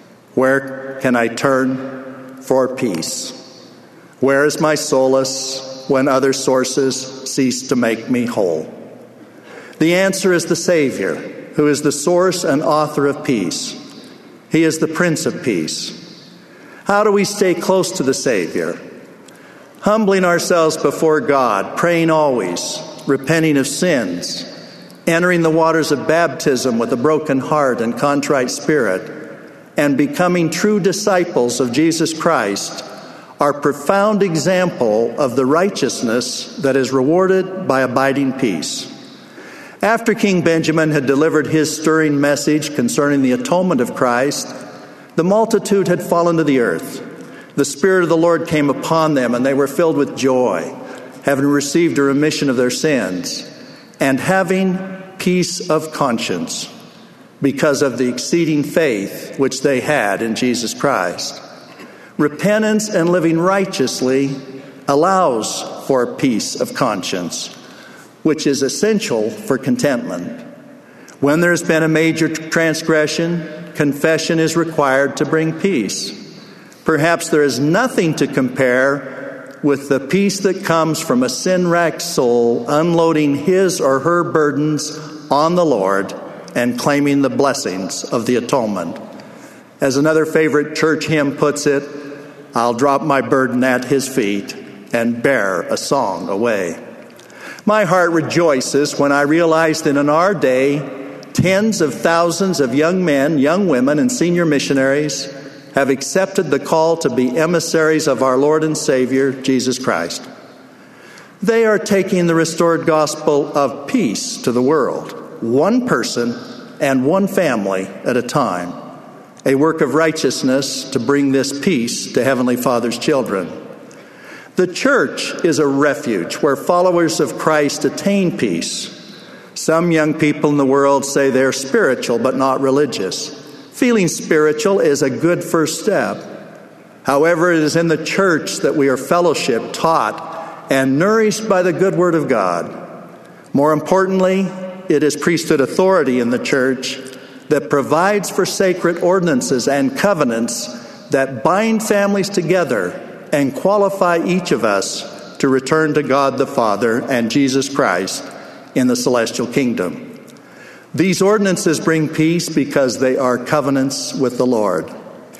Where can I turn for peace? Where is my solace when other sources cease to make me whole? The answer is the Savior, who is the source and author of peace. He is the Prince of Peace. How do we stay close to the Savior? Humbling ourselves before God, praying always, repenting of sins, entering the waters of baptism with a broken heart and contrite spirit, and becoming true disciples of Jesus Christ are profound example of the righteousness that is rewarded by abiding peace. After King Benjamin had delivered his stirring message concerning the atonement of Christ, the multitude had fallen to the earth. The Spirit of the Lord came upon them, and they were filled with joy, having received a remission of their sins, and having peace of conscience because of the exceeding faith which they had in Jesus Christ. Repentance and living righteously allows for peace of conscience, which is essential for contentment. When there's been a major transgression, confession is required to bring peace. Perhaps there is nothing to compare with the peace that comes from a sin-racked soul unloading his or her burdens on the Lord and claiming the blessings of the atonement. As another favorite church hymn puts it, I'll drop my burden at his feet and bear a song away. My heart rejoices when I realize that in our day, tens of thousands of young men, young women, and senior missionaries have accepted the call to be emissaries of our Lord and Savior, Jesus Christ. They are taking the restored gospel of peace to the world, one person and one family at a time, a work of righteousness to bring this peace to Heavenly Father's children. The church is a refuge where followers of Christ attain peace. Some young people in the world say they're spiritual but not religious. Feeling spiritual is a good first step. However, it is in the church that we are fellowship, taught, and nourished by the good word of God. More importantly, it is priesthood authority in the church that provides for sacred ordinances and covenants that bind families together and qualify each of us to return to God the Father and Jesus Christ in the celestial kingdom. These ordinances bring peace because they are covenants with the Lord.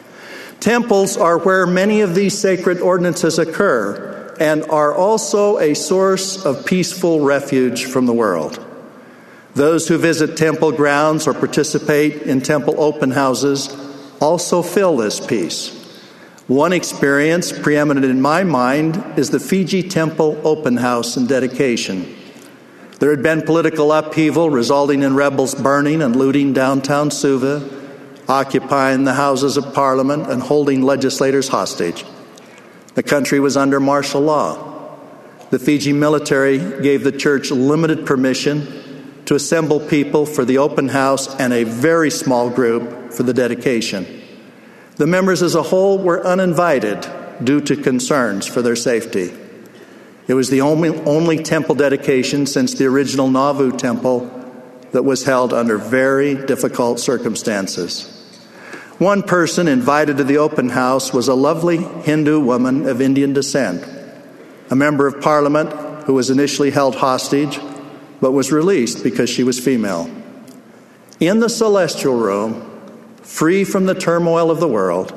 Temples are where many of these sacred ordinances occur and are also a source of peaceful refuge from the world. Those who visit temple grounds or participate in temple open houses also feel this peace. One experience preeminent in my mind is the Fiji Temple open house and dedication. There had been political upheaval resulting in rebels burning and looting downtown Suva, occupying the Houses of Parliament, and holding legislators hostage. The country was under martial law. The Fiji military gave the church limited permission to assemble people for the open house and a very small group for the dedication. The members as a whole were uninvited due to concerns for their safety. It was the only, only temple dedication since the original Nauvoo temple that was held under very difficult circumstances. One person invited to the open house was a lovely Hindu woman of Indian descent, a member of parliament who was initially held hostage but was released because she was female. In the celestial room, free from the turmoil of the world,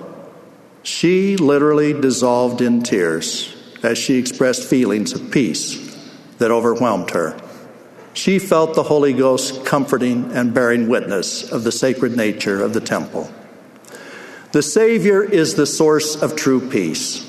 she literally dissolved in tears as she expressed feelings of peace that overwhelmed her. She felt the Holy Ghost comforting and bearing witness of the sacred nature of the temple. The Savior is the source of true peace.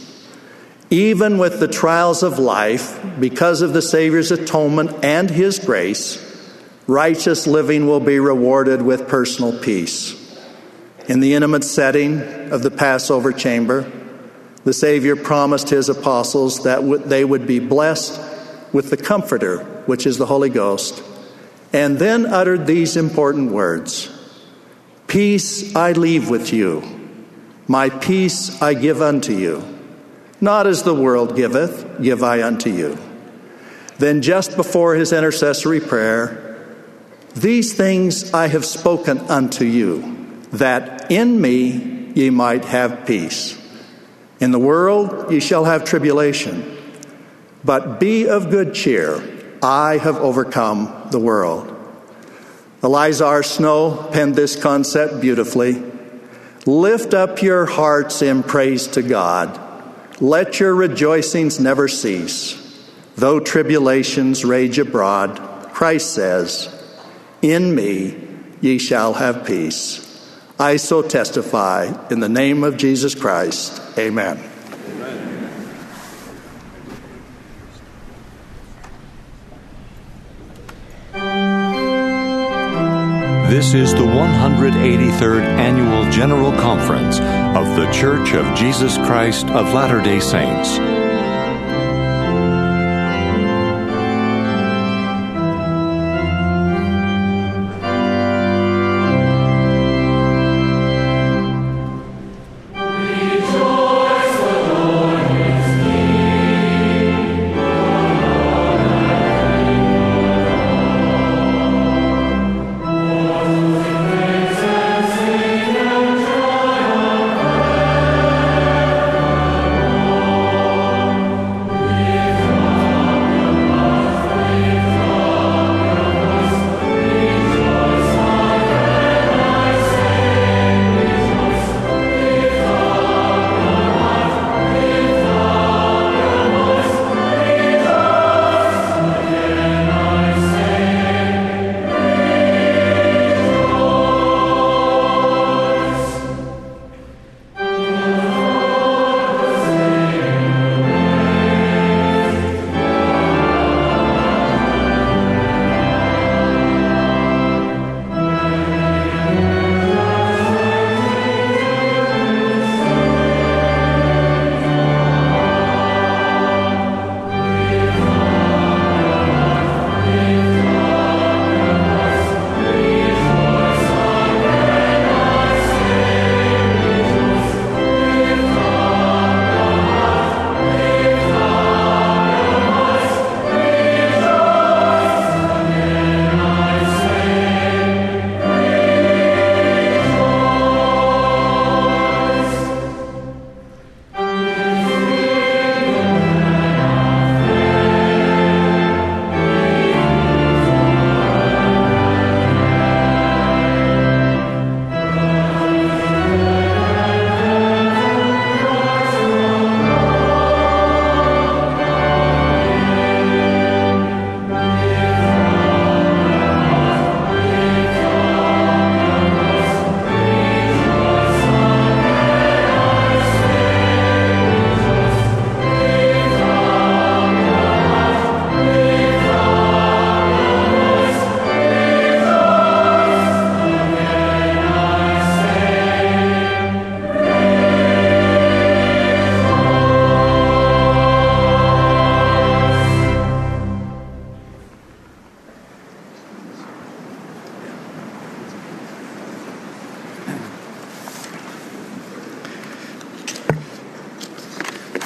Even with the trials of life, because of the Savior's atonement and his grace, righteous living will be rewarded with personal peace. In the intimate setting of the Passover chamber, the Savior promised his apostles that they would be blessed with the Comforter, which is the Holy Ghost, and then uttered these important words: "Peace I leave with you, my peace I give unto you. Not as the world giveth, give I unto you." Then just before his intercessory prayer, "These things I have spoken unto you, that in me ye might have peace. In the world ye shall have tribulation, but be of good cheer. I have overcome the world." Eliza R. Snow penned this concept beautifully. "Lift up your hearts in praise to God. Let your rejoicings never cease. Though tribulations rage abroad," Christ says, "in me ye shall have peace." I so testify in the name of Jesus Christ. Amen. This is the one hundred eighty-third Annual General Conference of the Church of Jesus Christ of Latter-day Saints.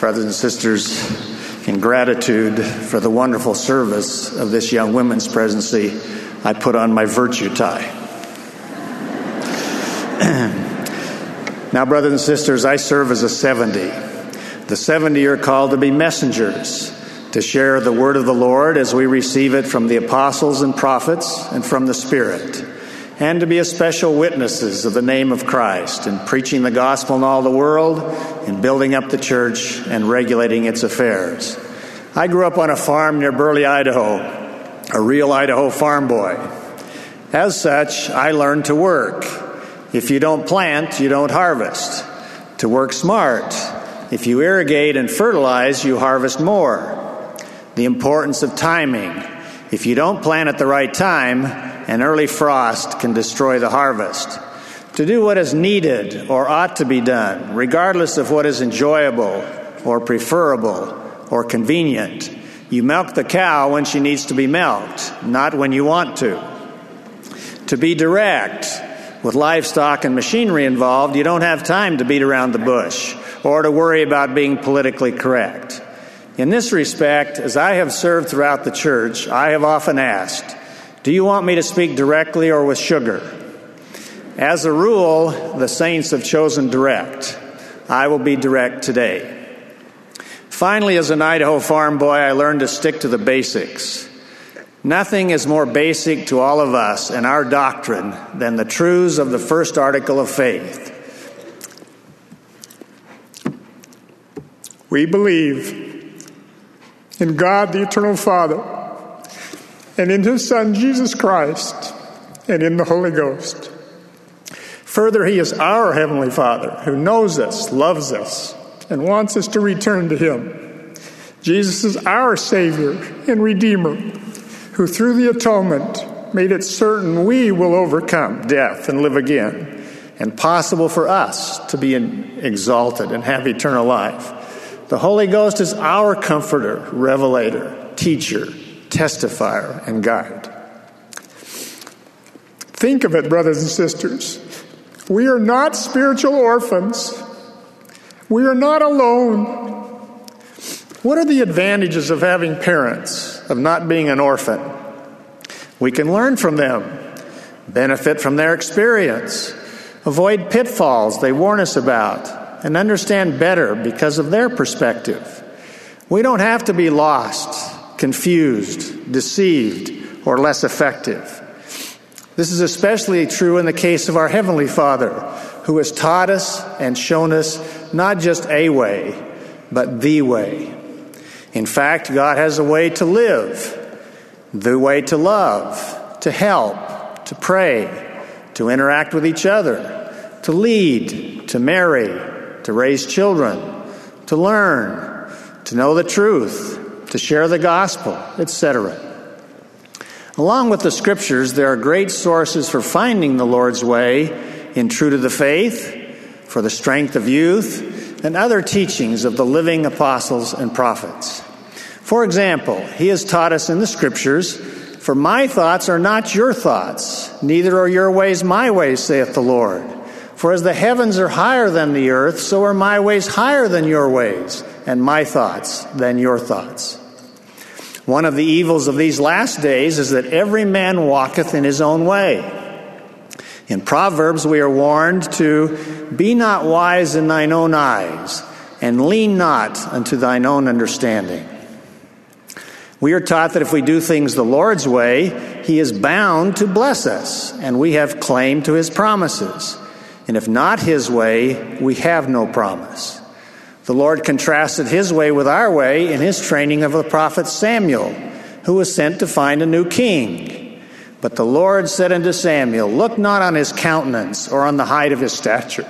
brothers and sisters, in gratitude for the wonderful service of this young women's presidency, I put on my virtue tie. Now, brothers and sisters, I serve as a seventy. The seventy are called to be messengers, to share the word of the Lord as we receive it from the apostles and prophets and from the Spirit, and to be as special witnesses of the name of Christ in preaching the gospel in all the world, in building up the church, and regulating its affairs. I grew up on a farm near Burley, Idaho, a real Idaho farm boy. As such, I learned to work. If you don't plant, you don't harvest. To work smart. If you irrigate and fertilize, you harvest more. The importance of timing. If you don't plant at the right time, an early frost can destroy the harvest. To do what is needed or ought to be done, regardless of what is enjoyable or preferable or convenient. You milk the cow when she needs to be milked, not when you want to. To be direct. With livestock and machinery involved, you don't have time to beat around the bush or to worry about being politically correct. In this respect, as I have served throughout the church, I have often asked, do you want me to speak directly or with sugar? As a rule, the saints have chosen direct. I will be direct today. Finally, as an Idaho farm boy, I learned to stick to the basics. Nothing is more basic to all of us and our doctrine than the truths of the first article of faith. We believe in God, the eternal Father, and in his Son, Jesus Christ, and in the Holy Ghost. Further, he is our Heavenly Father who knows us, loves us, and wants us to return to him. Jesus is our Savior and Redeemer, who through the atonement made it certain we will overcome death and live again, and possible for us to be exalted and have eternal life. The Holy Ghost is our comforter, revelator, teacher, testifier, and guide. Think of it, brothers and sisters. We are not spiritual orphans. We are not alone. What are the advantages of having parents, of not being an orphan? We can learn from them, benefit from their experience, avoid pitfalls they warn us about, and understand better because of their perspective. We don't have to be lost, confused, deceived, or less effective. This is especially true in the case of our Heavenly Father, who has taught us and shown us not just a way, but the way. In fact, God has a way to live, the way to love, to help, to pray, to interact with each other, to lead, to marry, to raise children, to learn, to know the truth, to share the gospel, et cetera. Along with the scriptures, there are great sources for finding the Lord's way in True to the Faith, for the Strength of Youth, and other teachings of the living apostles and prophets. For example, he has taught us in the scriptures, "For my thoughts are not your thoughts, neither are your ways my ways, saith the Lord. For as the heavens are higher than the earth, so are my ways higher than your ways, and my thoughts than your thoughts." One of the evils of these last days is that every man walketh in his own way. In Proverbs, we are warned to be not wise in thine own eyes, and lean not unto thine own understanding. We are taught that if we do things the Lord's way, he is bound to bless us, and we have claim to his promises. And if not his way, we have no promise. The Lord contrasted his way with our way in his training of the prophet Samuel, who was sent to find a new king. But the Lord said unto Samuel, "Look not on his countenance or on the height of his stature,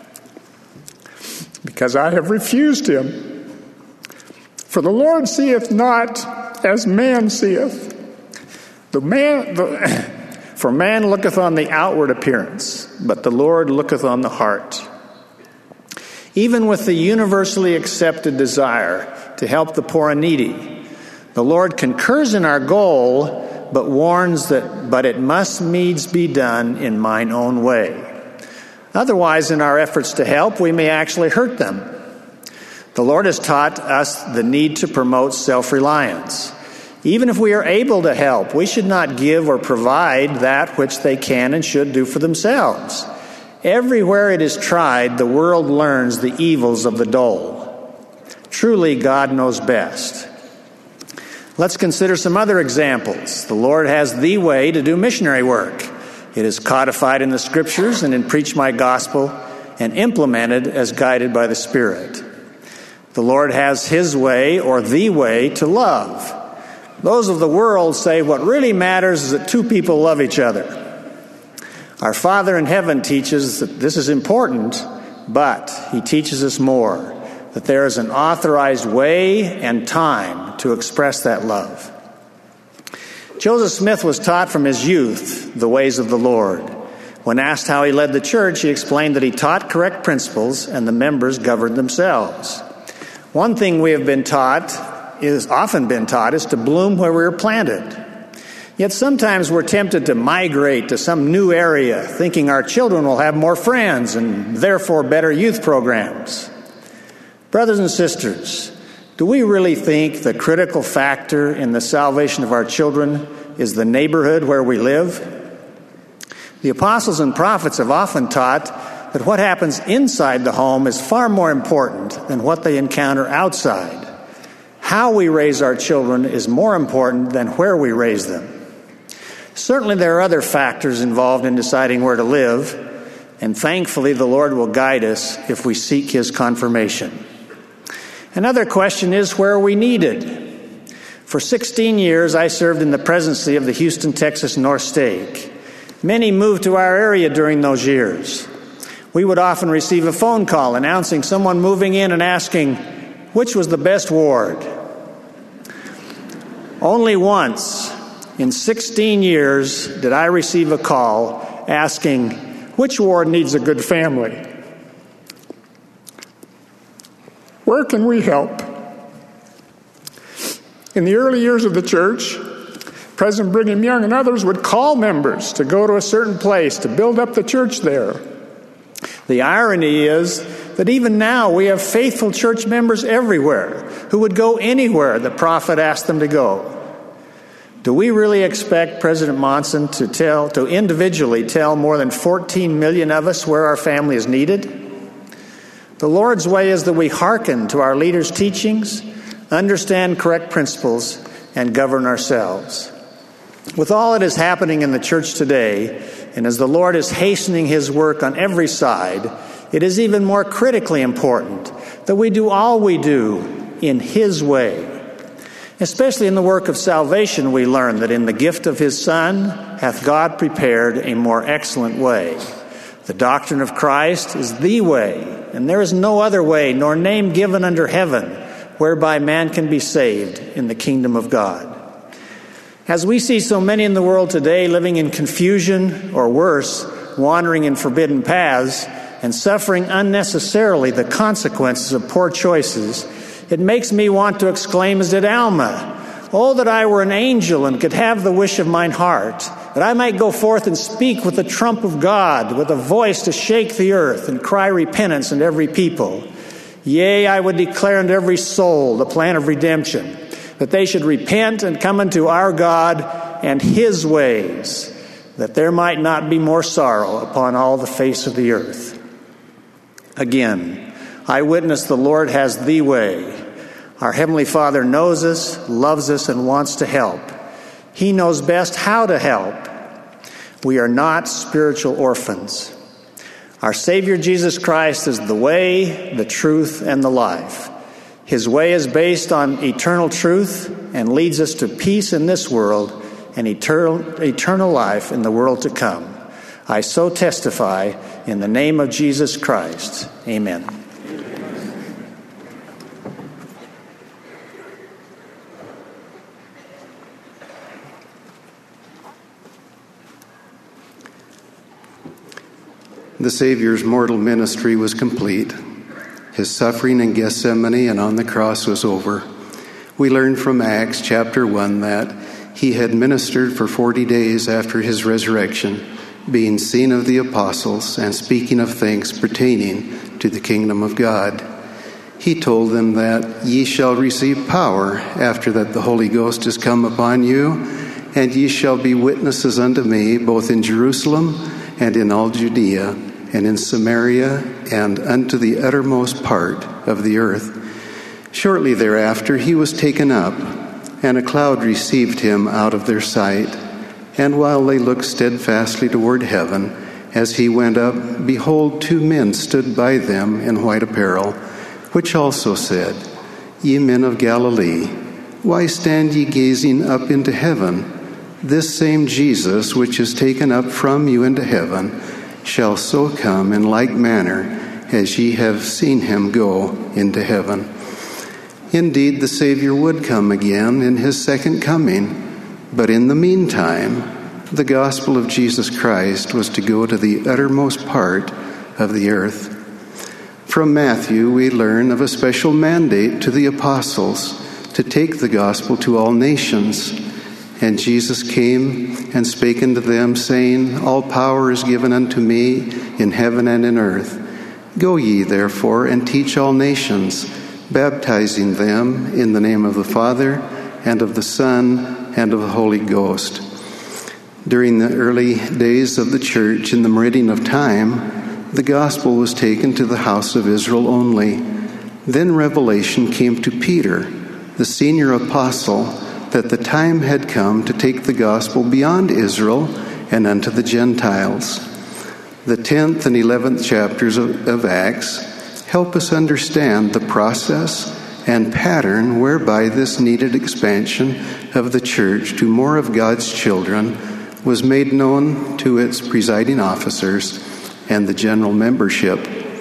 because I have refused him. For the Lord seeth not as man seeth. The man, the, for man looketh on the outward appearance, but the Lord looketh on the heart." Even with the universally accepted desire to help the poor and needy, the Lord concurs in our goal, but warns that, but it must needs be done in mine own way. Otherwise, in our efforts to help, we may actually hurt them. The Lord has taught us the need to promote self-reliance. Even if we are able to help, we should not give or provide that which they can and should do for themselves. Everywhere it is tried, the world learns the evils of the dole. Truly, God knows best. Let's consider some other examples. The Lord has the way to do missionary work. It is codified in the Scriptures and in Preach My Gospel and implemented as guided by the Spirit. The Lord has His way or the way to love. Those of the world say what really matters is that two people love each other. Our Father in heaven teaches that this is important, but He teaches us more, that there is an authorized way and time to express that love. Joseph Smith was taught from his youth the ways of the Lord. When asked how he led the church, he explained that he taught correct principles and the members governed themselves. One thing we have been taught, is often been taught, is to bloom where we are planted. Yet sometimes we're tempted to migrate to some new area, thinking our children will have more friends and therefore better youth programs. Brothers and sisters, do we really think the critical factor in the salvation of our children is the neighborhood where we live? The apostles and prophets have often taught that what happens inside the home is far more important than what they encounter outside. How we raise our children is more important than where we raise them. Certainly there are other factors involved in deciding where to live, and thankfully the Lord will guide us if we seek His confirmation. Another question is, where are we needed? For sixteen years, I served in the presidency of the Houston, Texas North Stake. Many moved to our area during those years. We would often receive a phone call announcing someone moving in and asking, which was the best ward? Only once in sixteen years did I receive a call asking, which ward needs a good family? Where can we help? In the early years of the church, President Brigham Young and others would call members to go to a certain place to build up the church there. The irony is that even now we have faithful church members everywhere who would go anywhere the prophet asked them to go. Do we really expect President Monson to tell, to individually tell more than fourteen million of us where our family is needed? The Lord's way is that we hearken to our leaders' teachings, understand correct principles, and govern ourselves. With all that is happening in the church today, and as the Lord is hastening His work on every side, it is even more critically important that we do all we do in His way. Especially in the work of salvation, we learn that in the gift of His Son hath God prepared a more excellent way. The doctrine of Christ is the way, and there is no other way, nor name given under heaven, whereby man can be saved in the kingdom of God. As we see so many in the world today living in confusion, or worse, wandering in forbidden paths, and suffering unnecessarily the consequences of poor choices, it makes me want to exclaim as did Alma, "Oh, that I were an angel and could have the wish of mine heart, that I might go forth and speak with the trump of God, with a voice to shake the earth and cry repentance unto every people. Yea, I would declare unto every soul the plan of redemption, that they should repent and come unto our God and His ways, that there might not be more sorrow upon all the face of the earth." Again, I witness the Lord has the way. Our Heavenly Father knows us, loves us, and wants to help. He knows best how to help. We are not spiritual orphans. Our Savior Jesus Christ is the way, the truth, and the life. His way is based on eternal truth and leads us to peace in this world and eternal, eternal life in the world to come. I so testify in the name of Jesus Christ. Amen. The Savior's mortal ministry was complete. His suffering in Gethsemane and on the cross was over. We learn from Acts chapter one that He had ministered for forty days after His resurrection, being seen of the apostles and speaking of things pertaining to the kingdom of God. he told them that ye shall receive power after that the Holy Ghost is come upon you, and ye shall be witnesses unto me both in Jerusalem and in all Judea and in Samaria and unto the uttermost part of the earth. Shortly thereafter he was taken up, and a cloud received him out of their sight. And while they looked steadfastly toward heaven, as he went up, behold, two men stood by them in white apparel, which also said, Ye men of Galilee, why stand ye gazing up into heaven? This same Jesus, which is taken up from you into heaven, shall so come in like manner as ye have seen him go into heaven. Indeed, the Savior would come again in his second coming, but in the meantime, the gospel of Jesus Christ was to go to the uttermost part of the earth. From Matthew, we learn of a special mandate to the apostles to take the gospel to all nations. And Jesus came and spake unto them, saying, All power is given unto me in heaven and in earth. Go ye, therefore, and teach all nations, baptizing them in the name of the Father, and of the Son, and of the Holy Ghost. During the early days of the church, in the meridian of time, the gospel was taken to the house of Israel only. Then revelation came to Peter, the senior apostle, that the time had come to take the gospel beyond Israel and unto the Gentiles. The tenth and eleventh chapters of, of Acts help us understand the process and pattern whereby this needed expansion of the church to more of God's children was made known to its presiding officers and the general membership.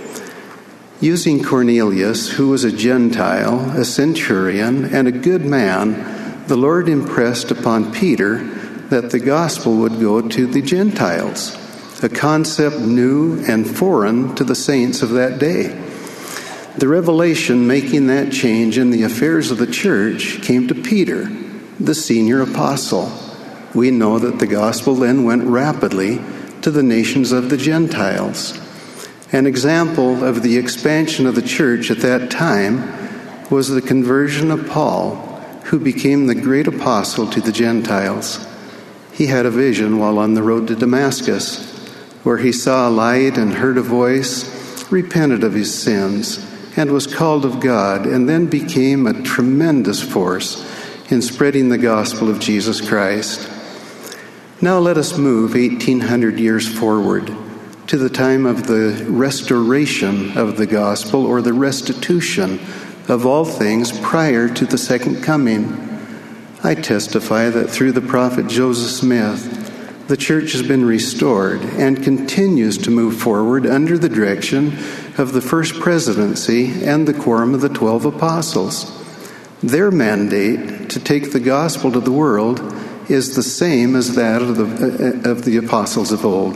Using Cornelius, who was a Gentile, a centurion, and a good man, the Lord impressed upon Peter that the gospel would go to the Gentiles, a concept new and foreign to the saints of that day. The revelation making that change in the affairs of the church came to Peter, the senior apostle. We know that the gospel then went rapidly to the nations of the Gentiles. An example of the expansion of the church at that time was the conversion of Paul, who became the great apostle to the Gentiles. He had a vision while on the road to Damascus, where he saw a light and heard a voice, repented of his sins, and was called of God, and then became a tremendous force in spreading the gospel of Jesus Christ. Now let us move eighteen hundred years forward to the time of the restoration of the gospel, or the restitution of all things prior to the second coming. I testify that through the prophet Joseph Smith, the church has been restored and continues to move forward under the direction of the first presidency and the quorum of the twelve apostles. Their mandate to take the gospel to the world is the same as that of the, of the apostles of old.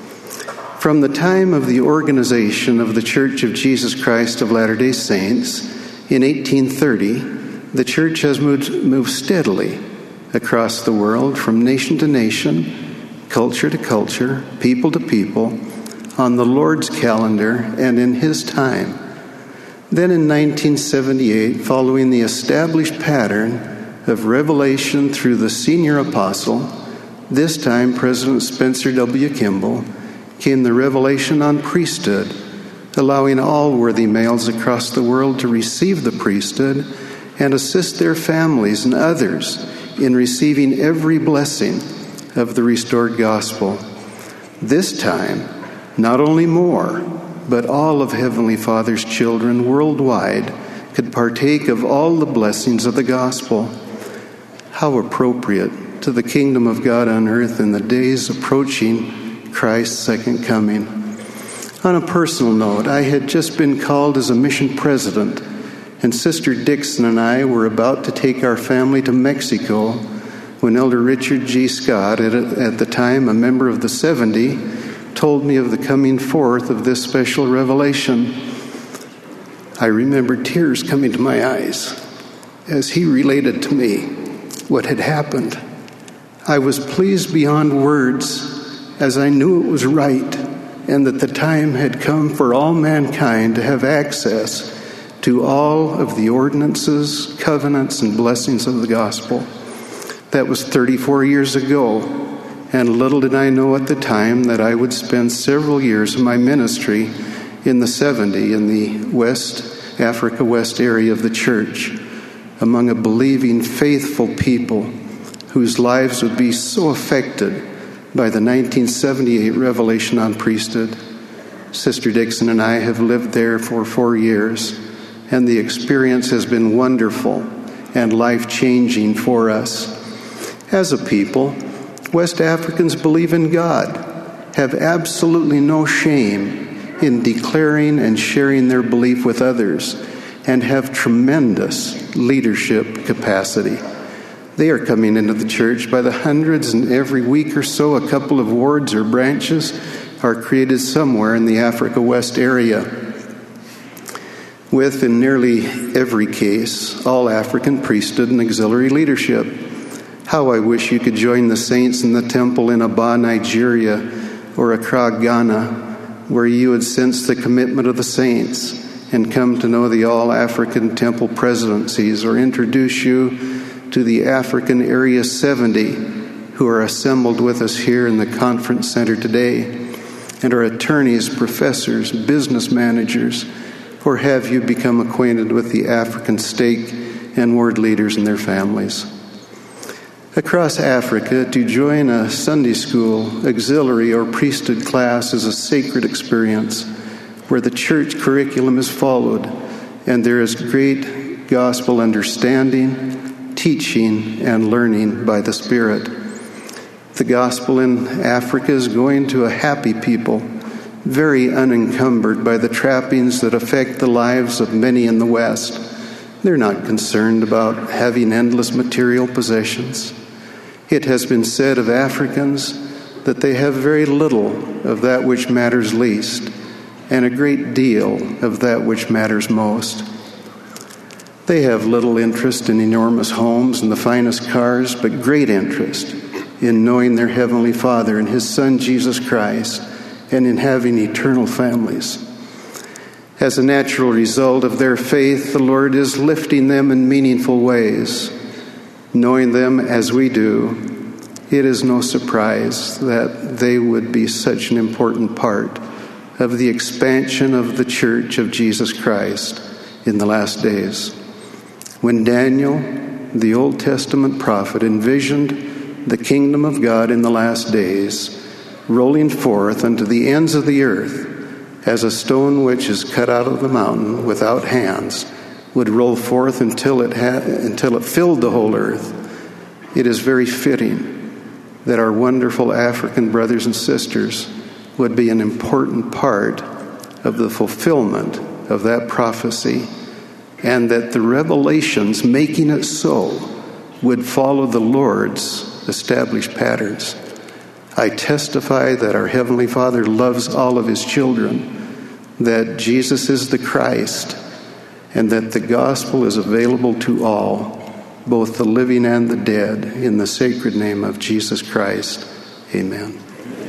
From the time of the organization of the Church of Jesus Christ of Latter-day Saints in eighteen thirty, the church has moved, moved steadily across the world from nation to nation, culture to culture, people to people, on the Lord's calendar and in His time. Then in nineteen seventy-eight, following the established pattern of revelation through the senior apostle, this time President Spencer W. Kimball, came the revelation on priesthood, allowing all worthy males across the world to receive the priesthood and assist their families and others in receiving every blessing of the restored gospel. This time, not only more, but all of Heavenly Father's children worldwide could partake of all the blessings of the gospel. How appropriate to the kingdom of God on earth in the days approaching Christ's second coming. On a personal note, I had just been called as a mission president, and Sister Dixon and I were about to take our family to Mexico when Elder Richard G. Scott, at, at the time a member of the seventy, told me of the coming forth of this special revelation. I remember tears coming to my eyes as he related to me what had happened. I was pleased beyond words, as I knew it was right and that the time had come for all mankind to have access to all of the ordinances, covenants, and blessings of the gospel. That was thirty-four years ago, and little did I know at the time that I would spend several years of my ministry in the seventy in the West Africa West area of the church, among a believing, faithful people whose lives would be so affected by the nineteen seventy-eight revelation on priesthood. Sister Dixon and I have lived there for four years, and the experience has been wonderful and life-changing for us. As a people, West Africans believe in God, have absolutely no shame in declaring and sharing their belief with others, and have tremendous leadership capacity. They are coming into the church by the hundreds, and every week or so a couple of wards or branches are created somewhere in the Africa West area, with, in nearly every case, all African priesthood and auxiliary leadership. How I wish you could join the saints in the temple in Aba, Nigeria, or Accra, Ghana, where you would sense the commitment of the saints and come to know the all-African temple presidencies, or introduce you to the African Area seventy who are assembled with us here in the conference center today, and are attorneys, professors, business managers, or have you become acquainted with the African stake and ward leaders and their families. Across Africa, to join a Sunday school, auxiliary, or priesthood class is a sacred experience where the church curriculum is followed and there is great gospel understanding, teaching, and learning by the Spirit. The gospel in Africa is going to a happy people, very unencumbered by the trappings that affect the lives of many in the West. They're not concerned about having endless material possessions. It has been said of Africans that they have very little of that which matters least, and a great deal of that which matters most. They have little interest in enormous homes and the finest cars, but great interest in knowing their Heavenly Father and His Son, Jesus Christ, and in having eternal families. As a natural result of their faith, the Lord is lifting them in meaningful ways. Knowing them as we do, it is no surprise that they would be such an important part of the expansion of the Church of Jesus Christ in the last days. When Daniel, the Old Testament prophet, envisioned the kingdom of God in the last days, rolling forth unto the ends of the earth, as a stone which is cut out of the mountain without hands would roll forth until it had, until it filled the whole earth, it is very fitting that our wonderful African brothers and sisters would be an important part of the fulfillment of that prophecy, and that the revelations making it so would follow the Lord's established patterns. I testify that our Heavenly Father loves all of His children, that Jesus is the Christ, and that the gospel is available to all, both the living and the dead, in the sacred name of Jesus Christ. Amen.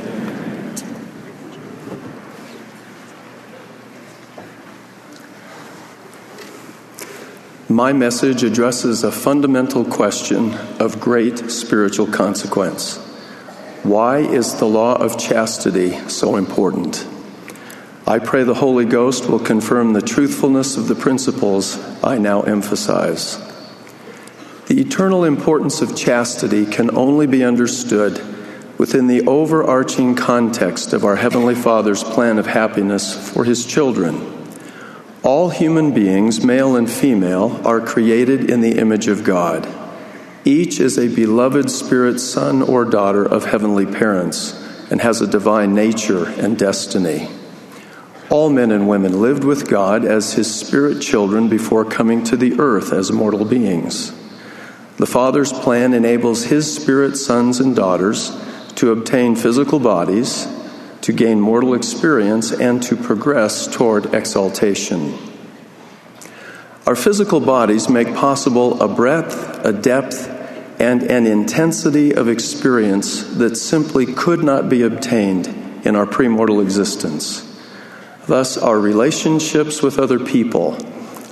My message addresses a fundamental question of great spiritual consequence. Why is the law of chastity so important? I pray the Holy Ghost will confirm the truthfulness of the principles I now emphasize. The eternal importance of chastity can only be understood within the overarching context of our Heavenly Father's plan of happiness for His children. All human beings, male and female, are created in the image of God. Each is a beloved spirit son or daughter of heavenly parents and has a divine nature and destiny. All men and women lived with God as His spirit children before coming to the earth as mortal beings. The Father's plan enables His spirit sons and daughters to obtain physical bodies, to gain mortal experience, and to progress toward exaltation. Our physical bodies make possible a breadth, a depth, and an intensity of experience that simply could not be obtained in our premortal existence. Thus, our relationships with other people,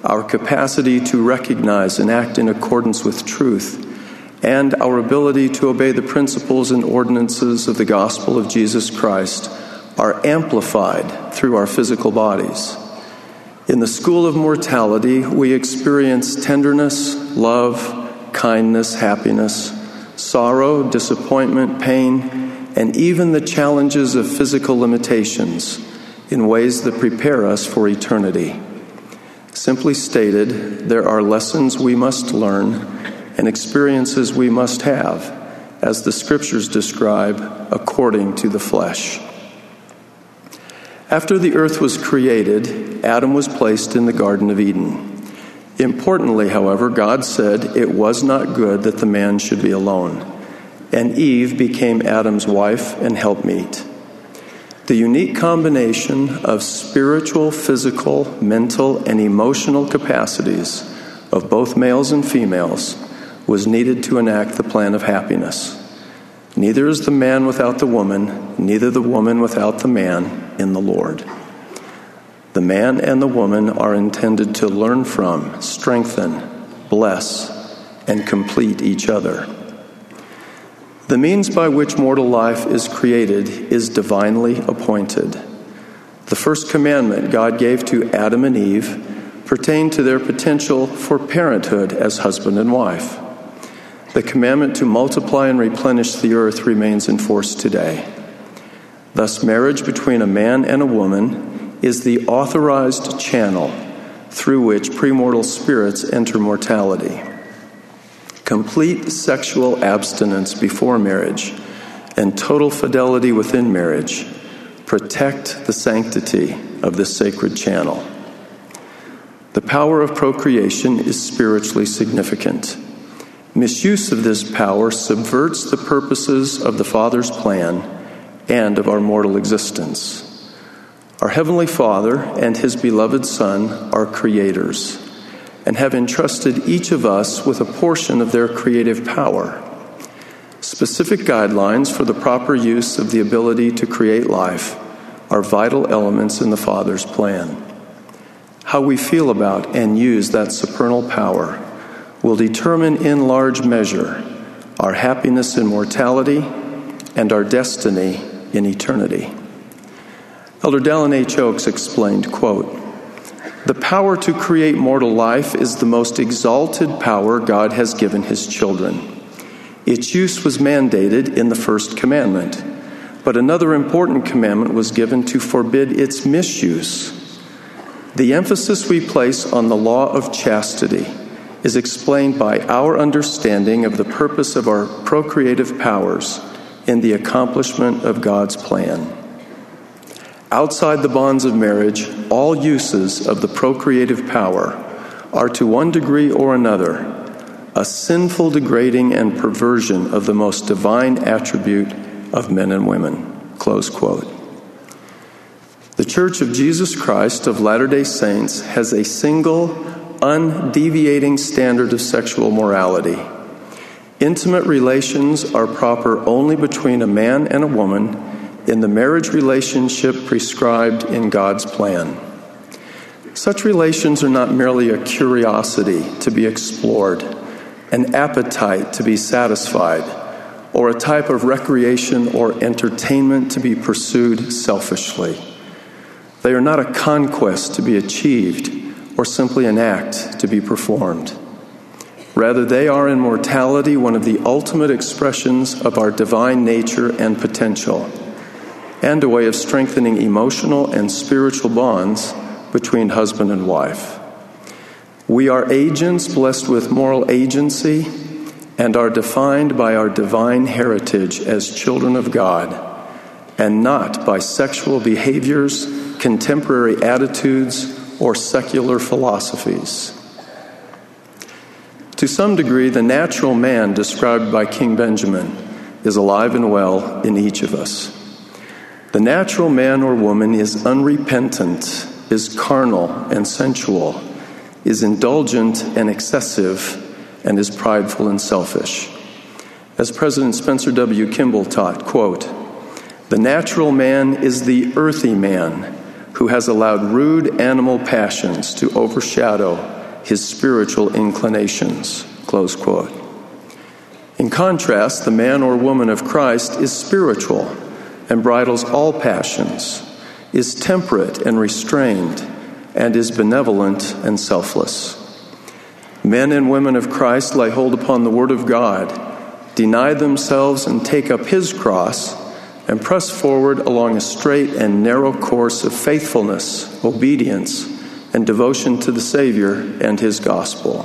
our capacity to recognize and act in accordance with truth, and our ability to obey the principles and ordinances of the gospel of Jesus Christ are amplified through our physical bodies. In the school of mortality, we experience tenderness, love, kindness, happiness, sorrow, disappointment, pain, and even the challenges of physical limitations in ways that prepare us for eternity. Simply stated, there are lessons we must learn and experiences we must have, as the Scriptures describe, according to the flesh. After the earth was created, Adam was placed in the Garden of Eden. Importantly, however, God said it was not good that the man should be alone, and Eve became Adam's wife and helpmeet. The unique combination of spiritual, physical, mental, and emotional capacities of both males and females was needed to enact the plan of happiness. Neither is the man without the woman, neither the woman without the man in the Lord. The man and the woman are intended to learn from, strengthen, bless, and complete each other. The means by which mortal life is created is divinely appointed. The first commandment God gave to Adam and Eve pertained to their potential for parenthood as husband and wife. The commandment to multiply and replenish the earth remains in force today. Thus, marriage between a man and a woman is the authorized channel through which premortal spirits enter mortality. Complete sexual abstinence before marriage and total fidelity within marriage protect the sanctity of this sacred channel. The power of procreation is spiritually significant. Misuse of this power subverts the purposes of the Father's plan and of our mortal existence. Our Heavenly Father and His beloved Son are creators and have entrusted each of us with a portion of their creative power. Specific guidelines for the proper use of the ability to create life are vital elements in the Father's plan. How we feel about and use that supernal power will determine in large measure our happiness in mortality and our destiny in eternity. Elder Dallin H. Oaks explained, quote, "The power to create mortal life is the most exalted power God has given His children. Its use was mandated in the first commandment, but another important commandment was given to forbid its misuse. The emphasis we place on the law of chastity is explained by our understanding of the purpose of our procreative powers in the accomplishment of God's plan. Outside the bonds of marriage, all uses of the procreative power are to one degree or another a sinful degrading and perversion of the most divine attribute of men and women." Close quote. The Church of Jesus Christ of Latter-day Saints has a single, undeviating standard of sexual morality. Intimate relations are proper only between a man and a woman in the marriage relationship prescribed in God's plan. Such relations are not merely a curiosity to be explored, an appetite to be satisfied, or a type of recreation or entertainment to be pursued selfishly. They are not a conquest to be achieved or simply an act to be performed. Rather, they are in mortality one of the ultimate expressions of our divine nature and potential, and a way of strengthening emotional and spiritual bonds between husband and wife. We are agents blessed with moral agency and are defined by our divine heritage as children of God, and not by sexual behaviors, contemporary attitudes, or secular philosophies. To some degree, the natural man described by King Benjamin is alive and well in each of us. The natural man or woman is unrepentant, is carnal and sensual, is indulgent and excessive, and is prideful and selfish. As President Spencer W. Kimball taught, quote, "The natural man is the earthy man who has allowed rude animal passions to overshadow his spiritual inclinations." Close quote. In contrast, the man or woman of Christ is spiritual and bridles all passions, is temperate and restrained, and is benevolent and selfless. Men and women of Christ lay hold upon the Word of God, deny themselves and take up his cross, and press forward along a straight and narrow course of faithfulness, obedience, and devotion to the Savior and his gospel.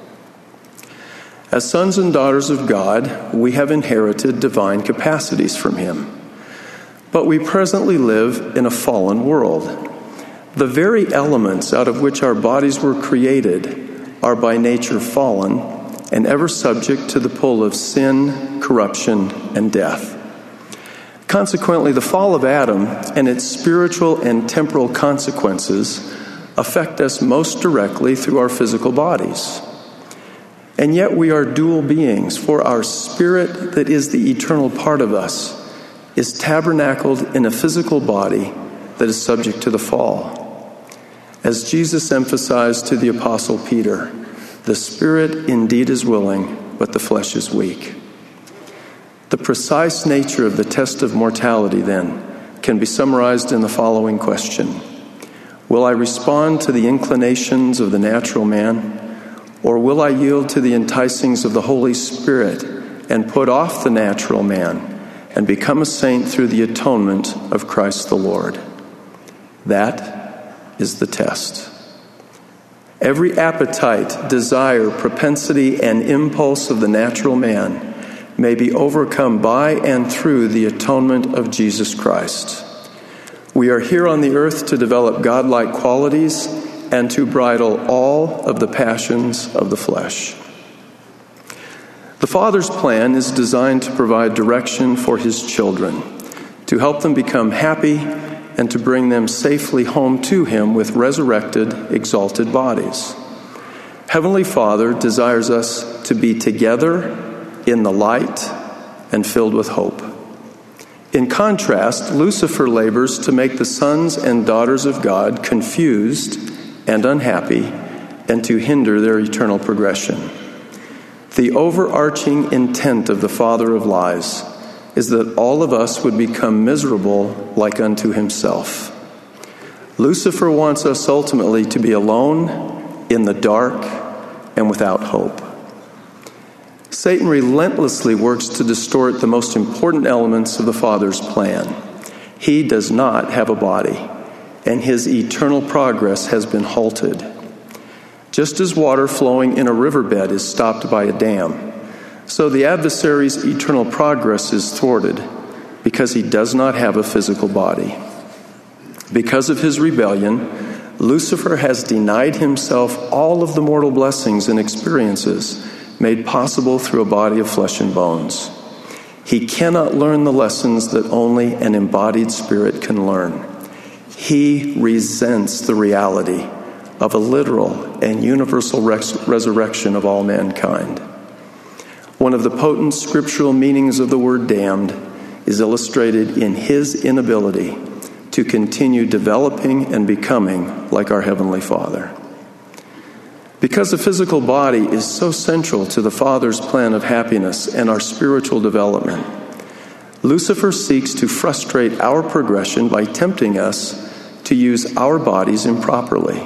As sons and daughters of God, we have inherited divine capacities from him. But we presently live in a fallen world. The very elements out of which our bodies were created are by nature fallen and ever subject to the pull of sin, corruption, and death. Consequently, the fall of Adam and its spiritual and temporal consequences affect us most directly through our physical bodies. And yet we are dual beings, for our spirit that is the eternal part of us is tabernacled in a physical body that is subject to the fall. As Jesus emphasized to the Apostle Peter, the spirit indeed is willing, but the flesh is weak. The precise nature of the test of mortality, then, can be summarized in the following question: will I respond to the inclinations of the natural man, or will I yield to the enticings of the Holy Spirit and put off the natural man and become a saint through the atonement of Christ the Lord? That is the test. Every appetite, desire, propensity, and impulse of the natural man may be overcome by and through the atonement of Jesus Christ. We are here on the earth to develop godlike qualities and to bridle all of the passions of the flesh. The Father's plan is designed to provide direction for his children, to help them become happy and to bring them safely home to him with resurrected, exalted bodies. Heavenly Father desires us to be together in the light and filled with hope. In contrast, Lucifer labors to make the sons and daughters of God confused and unhappy, and to hinder their eternal progression. The overarching intent of the father of lies is that all of us would become miserable like unto himself. Lucifer wants us ultimately to be alone, in the dark, and without hope. Satan relentlessly works to distort the most important elements of the Father's plan. He does not have a body, and his eternal progress has been halted. Just as water flowing in a riverbed is stopped by a dam, so the adversary's eternal progress is thwarted because he does not have a physical body. Because of his rebellion, Lucifer has denied himself all of the mortal blessings and experiences made possible through a body of flesh and bones. He cannot learn the lessons that only an embodied spirit can learn. He resents the reality of a literal and universal res- resurrection of all mankind. One of the potent scriptural meanings of the word damned is illustrated in his inability to continue developing and becoming like our Heavenly Father. Because the physical body is so central to the Father's plan of happiness and our spiritual development, Lucifer seeks to frustrate our progression by tempting us to use our bodies improperly.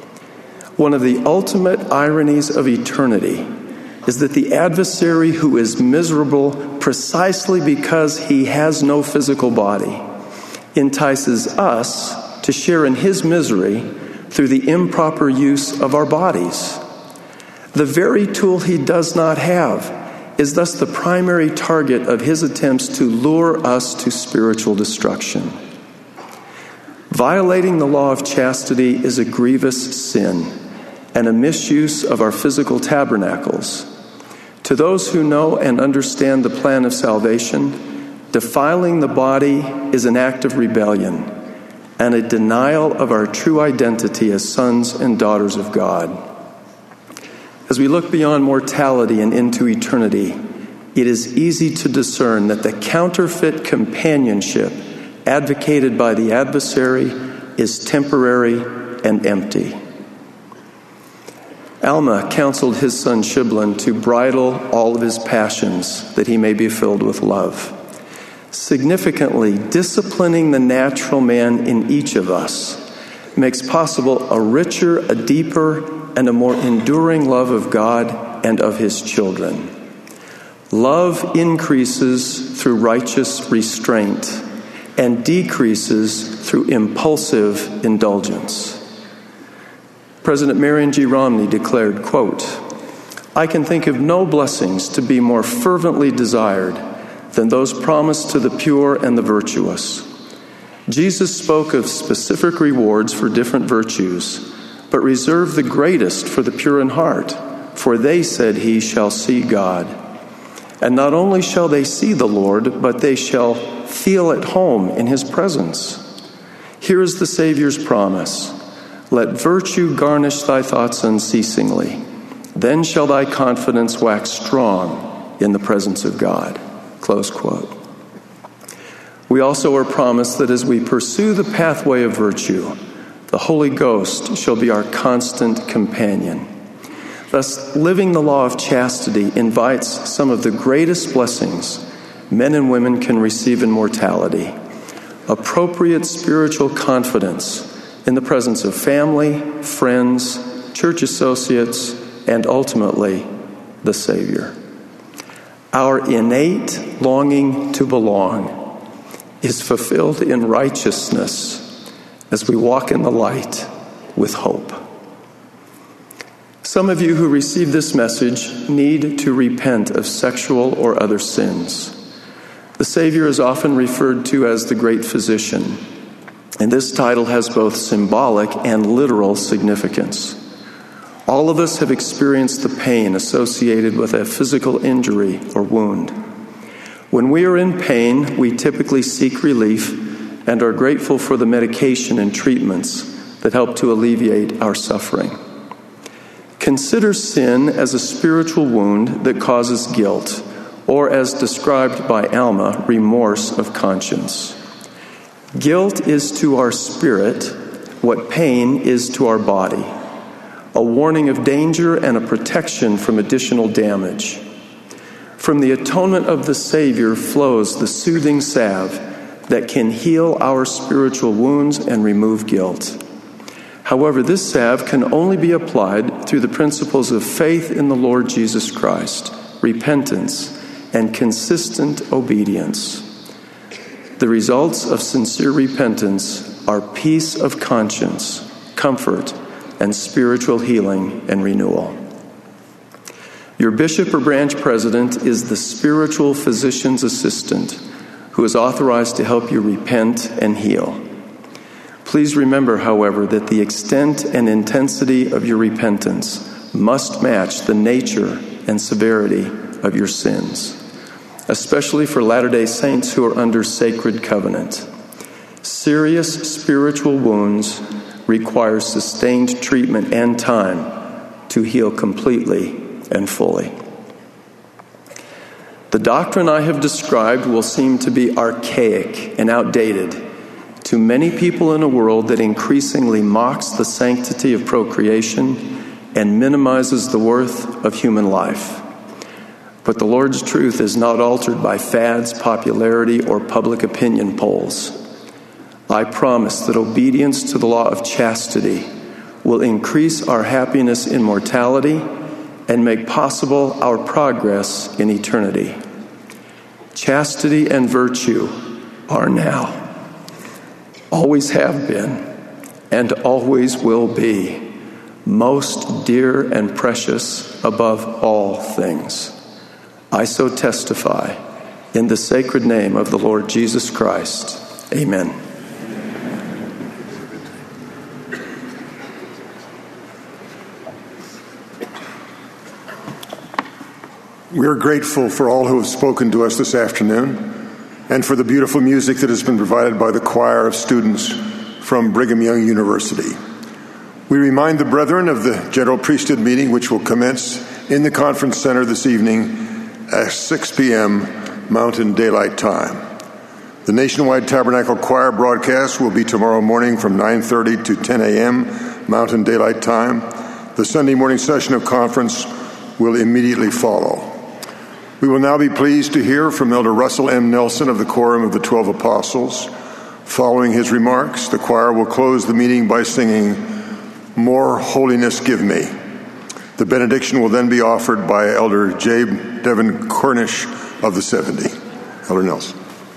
One of the ultimate ironies of eternity is that the adversary, who is miserable precisely because he has no physical body, entices us to share in his misery through the improper use of our bodies. The very tool he does not have is thus the primary target of his attempts to lure us to spiritual destruction. Violating the law of chastity is a grievous sin and a misuse of our physical tabernacles. To those who know and understand the plan of salvation, defiling the body is an act of rebellion and a denial of our true identity as sons and daughters of God. As we look beyond mortality and into eternity, it is easy to discern that the counterfeit companionship advocated by the adversary is temporary and empty. Alma counseled his son Shiblon to bridle all of his passions that he may be filled with love. Significantly, disciplining the natural man in each of us makes possible a richer, a deeper, and a more enduring love of God and of his children. Love increases through righteous restraint and decreases through impulsive indulgence. President Marion G. Romney declared, quote, "I can think of no blessings to be more fervently desired than those promised to the pure and the virtuous. Jesus spoke of specific rewards for different virtues, but reserved the greatest for the pure in heart, for they, said he, shall see God. And not only shall they see the Lord, but they shall feel at home in his presence. Here is the Savior's promise. Let virtue garnish thy thoughts unceasingly. Then shall thy confidence wax strong in the presence of God." Close quote. We also are promised that as we pursue the pathway of virtue, the Holy Ghost shall be our constant companion. Thus, living the law of chastity invites some of the greatest blessings men and women can receive in mortality: appropriate spiritual confidence in the presence of family, friends, church associates, and ultimately, the Savior. Our innate longing to belong is fulfilled in righteousness as we walk in the light with hope. Some of you who receive this message need to repent of sexual or other sins. The Savior is often referred to as the Great Physician, and this title has both symbolic and literal significance. All of us have experienced the pain associated with a physical injury or wound. When we are in pain, we typically seek relief and are grateful for the medication and treatments that help to alleviate our suffering. Consider sin as a spiritual wound that causes guilt, or as described by Alma, remorse of conscience. Guilt is to our spirit what pain is to our body, a warning of danger and a protection from additional damage. From the atonement of the Savior flows the soothing salve that can heal our spiritual wounds and remove guilt. However, this salve can only be applied through the principles of faith in the Lord Jesus Christ, repentance, and consistent obedience. The results of sincere repentance are peace of conscience, comfort, and spiritual healing and renewal. Your bishop or branch president is the spiritual physician's assistant who is authorized to help you repent and heal. Please remember, however, that the extent and intensity of your repentance must match the nature and severity of your sins, especially for Latter-day Saints who are under sacred covenant. Serious spiritual wounds require sustained treatment and time to heal completely and fully. The doctrine I have described will seem to be archaic and outdated to many people in a world that increasingly mocks the sanctity of procreation and minimizes the worth of human life. But the Lord's truth is not altered by fads, popularity, or public opinion polls. I promise that obedience to the law of chastity will increase our happiness in mortality and make possible our progress in eternity. Chastity and virtue are now, always have been, and always will be most dear and precious above all things. I so testify in the sacred name of the Lord Jesus Christ. Amen. We are grateful for all who have spoken to us this afternoon and for the beautiful music that has been provided by the choir of students from Brigham Young University. We remind the brethren of the General Priesthood meeting, which will commence in the Conference Center this evening at six p.m. Mountain Daylight Time. The Nationwide Tabernacle Choir broadcast will be tomorrow morning from nine thirty to ten a.m. Mountain Daylight Time. The Sunday morning session of conference will immediately follow. We will now be pleased to hear from Elder Russell M. Nelson of the Quorum of the Twelve Apostles. Following his remarks, the choir will close the meeting by singing, "More Holiness Give Me." The benediction will then be offered by Elder J. Devin Cornish of the seventy. Elder Nelson.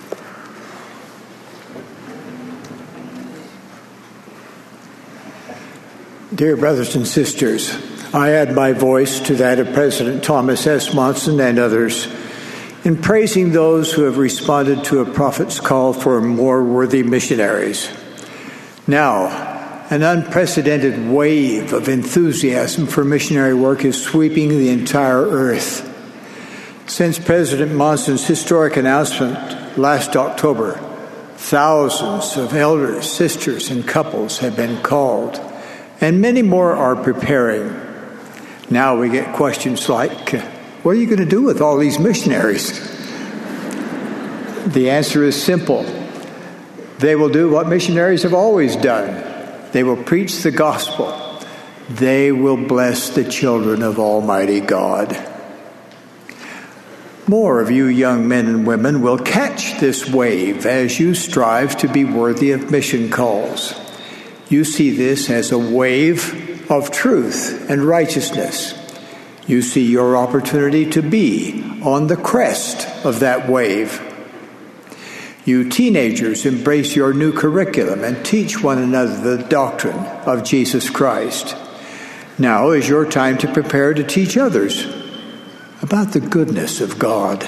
Dear brothers and sisters, I add my voice to that of President Thomas S. Monson and others in praising those who have responded to a prophet's call for more worthy missionaries. Now, an unprecedented wave of enthusiasm for missionary work is sweeping the entire earth. Since President Monson's historic announcement last October, thousands of elders, sisters, and couples have been called, and many more are preparing. Now we get questions like, what are you going to do with all these missionaries? The answer is simple. They will do what missionaries have always done. They will preach the gospel. They will bless the children of Almighty God. More of you young men and women will catch this wave as you strive to be worthy of mission calls. You see this as a wave of truth and righteousness. You see your opportunity to be on the crest of that wave. You teenagers embrace your new curriculum and teach one another the doctrine of Jesus Christ. Now is your time to prepare to teach others about the goodness of God.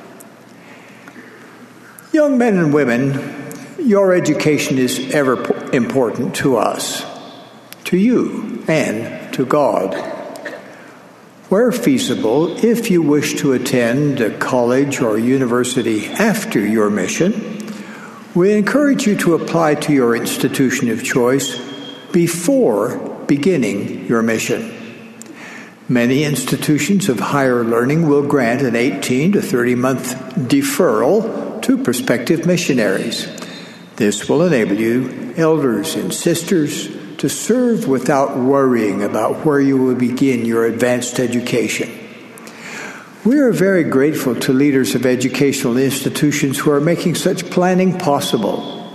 Young men and women, your education is ever important to us, to you, and to God. Where feasible, if you wish to attend a college or university after your mission, we encourage you to apply to your institution of choice before beginning your mission. Many institutions of higher learning will grant an eighteen to thirty month deferral to prospective missionaries. This will enable you, elders and sisters, to serve without worrying about where you will begin your advanced education. We are very grateful to leaders of educational institutions who are making such planning possible.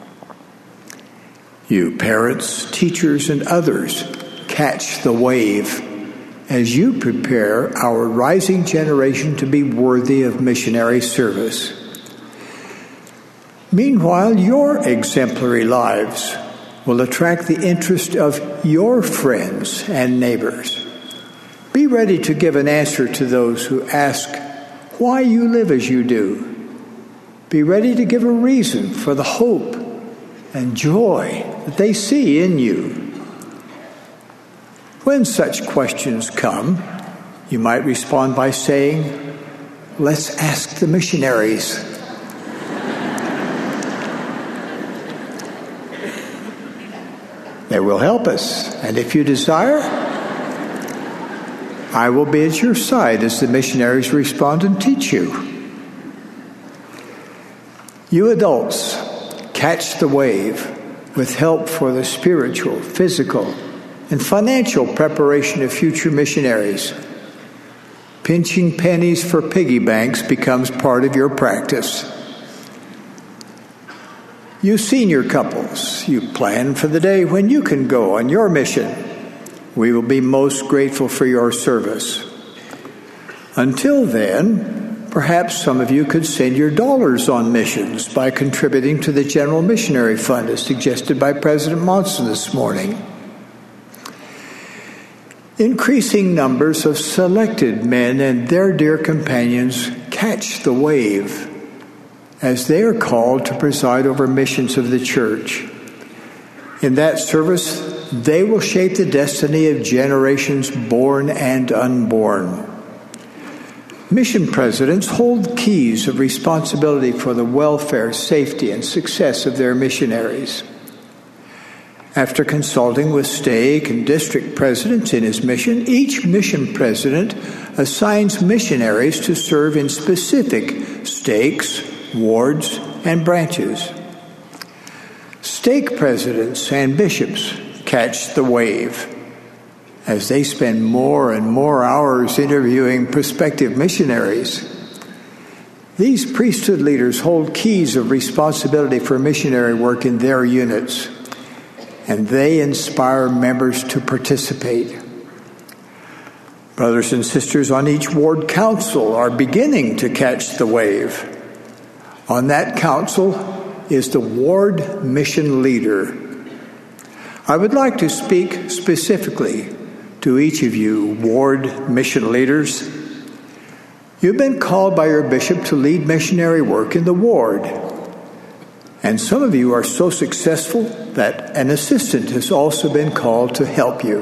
You parents, teachers, and others catch the wave as you prepare our rising generation to be worthy of missionary service. Meanwhile, your exemplary lives will attract the interest of your friends and neighbors. Be ready to give an answer to those who ask why you live as you do. Be ready to give a reason for the hope and joy that they see in you. When such questions come, you might respond by saying, "Let's ask the missionaries." They will help us, and if you desire, I will be at your side as the missionaries respond and teach you. You adults, catch the wave with help for the spiritual, physical, and financial preparation of future missionaries. Pinching pennies for piggy banks becomes part of your practice. You senior couples, you plan for the day when you can go on your mission. We will be most grateful for your service. Until then, perhaps some of you could send your dollars on missions by contributing to the General Missionary Fund as suggested by President Monson this morning. Increasing numbers of selected men and their dear companions catch the wave as they are called to preside over missions of the church. In that service, they will shape the destiny of generations born and unborn. Mission presidents hold keys of responsibility for the welfare, safety, and success of their missionaries. After consulting with stake and district presidents in his mission, each mission president assigns missionaries to serve in specific stakes, wards, and branches. Stake presidents and bishops catch the wave as they spend more and more hours interviewing prospective missionaries. These priesthood leaders hold keys of responsibility for missionary work in their units, and they inspire members to participate. Brothers and sisters on each ward council are beginning to catch the wave. On that council is the ward mission leader. I would like to speak specifically to each of you ward mission leaders. You've been called by your bishop to lead missionary work in the ward. And some of you are so successful that an assistant has also been called to help you.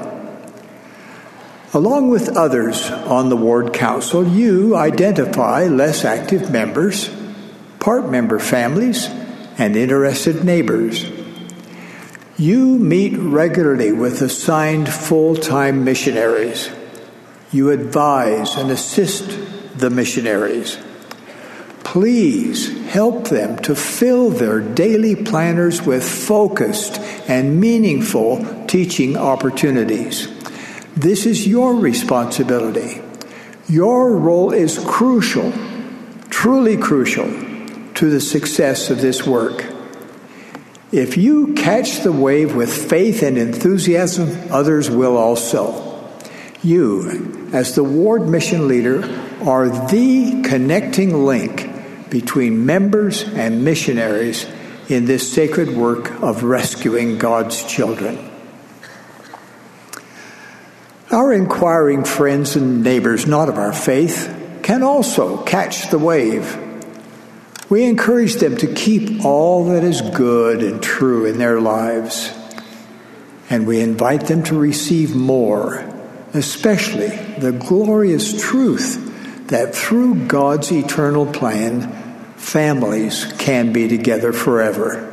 Along with others on the ward council, you identify less active members, part member families, and interested neighbors. You meet regularly with assigned full-time missionaries. You advise and assist the missionaries. Please help them to fill their daily planners with focused and meaningful teaching opportunities. This is your responsibility. Your role is crucial, truly crucial, to the success of this work. If you catch the wave with faith and enthusiasm, others will also. You, as the ward mission leader, are the connecting link between members and missionaries in this sacred work of rescuing God's children. Our inquiring friends and neighbors not of our faith can also catch the wave. We encourage them to keep all that is good and true in their lives, and we invite them to receive more, especially the glorious truth that through God's eternal plan, families can be together forever.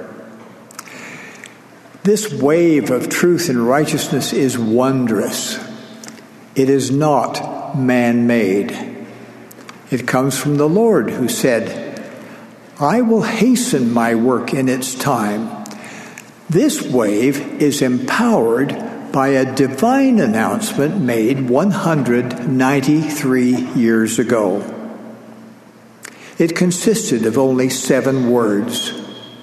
This wave of truth and righteousness is wondrous. It is not man-made. It comes from the Lord, who said, "I will hasten my work in its time." This wave is empowered by a divine announcement made one hundred ninety-three years ago. It consisted of only seven words.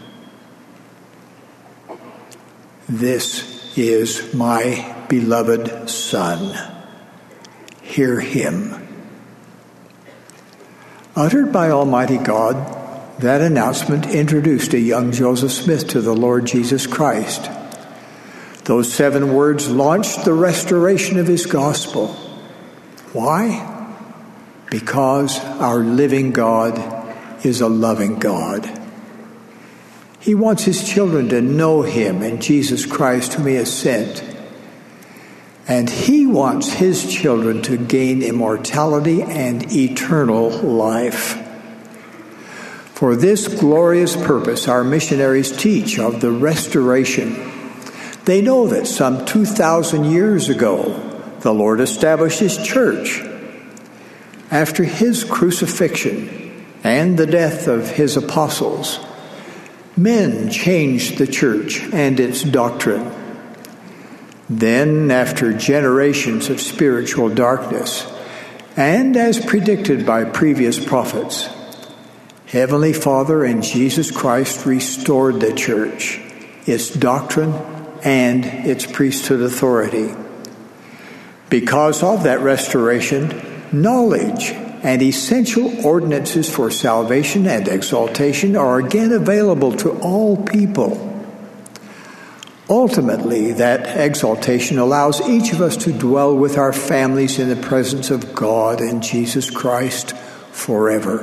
"This is my beloved Son. Hear him." Uttered by Almighty God, that announcement introduced a young Joseph Smith to the Lord Jesus Christ. Those seven words launched the restoration of his gospel. Why? Because our living God is a loving God. He wants his children to know him and Jesus Christ, whom he has sent. And he wants his children to gain immortality and eternal life. For this glorious purpose, our missionaries teach of the restoration. They know that some two thousand years ago, the Lord established his church. After his crucifixion and the death of his apostles, men changed the church and its doctrine. Then, after generations of spiritual darkness, and as predicted by previous prophets, Heavenly Father and Jesus Christ restored the church, its doctrine, and its priesthood authority. Because of that restoration, knowledge and essential ordinances for salvation and exaltation are again available to all people. Ultimately, that exaltation allows each of us to dwell with our families in the presence of God and Jesus Christ forever.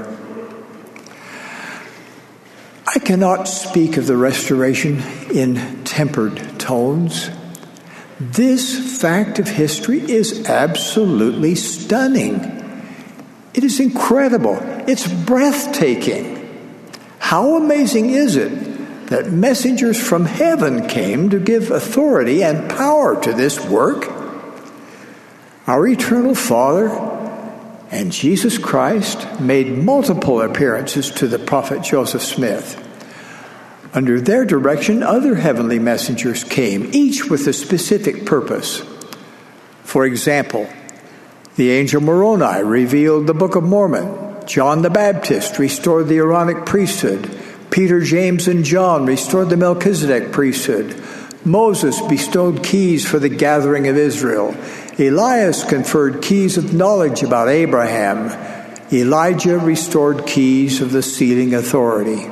I cannot speak of the restoration in tempered tones. This fact of history is absolutely stunning. It is incredible. It's breathtaking. How amazing is it that messengers from heaven came to give authority and power to this work? Our eternal Father and Jesus Christ made multiple appearances to the prophet Joseph Smith. Under their direction, other heavenly messengers came, each with a specific purpose. For example, the angel Moroni revealed the Book of Mormon. John the Baptist restored the Aaronic priesthood. Peter, James, and John restored the Melchizedek priesthood. Moses bestowed keys for the gathering of Israel. Elias conferred keys of knowledge about Abraham. Elijah restored keys of the sealing authority.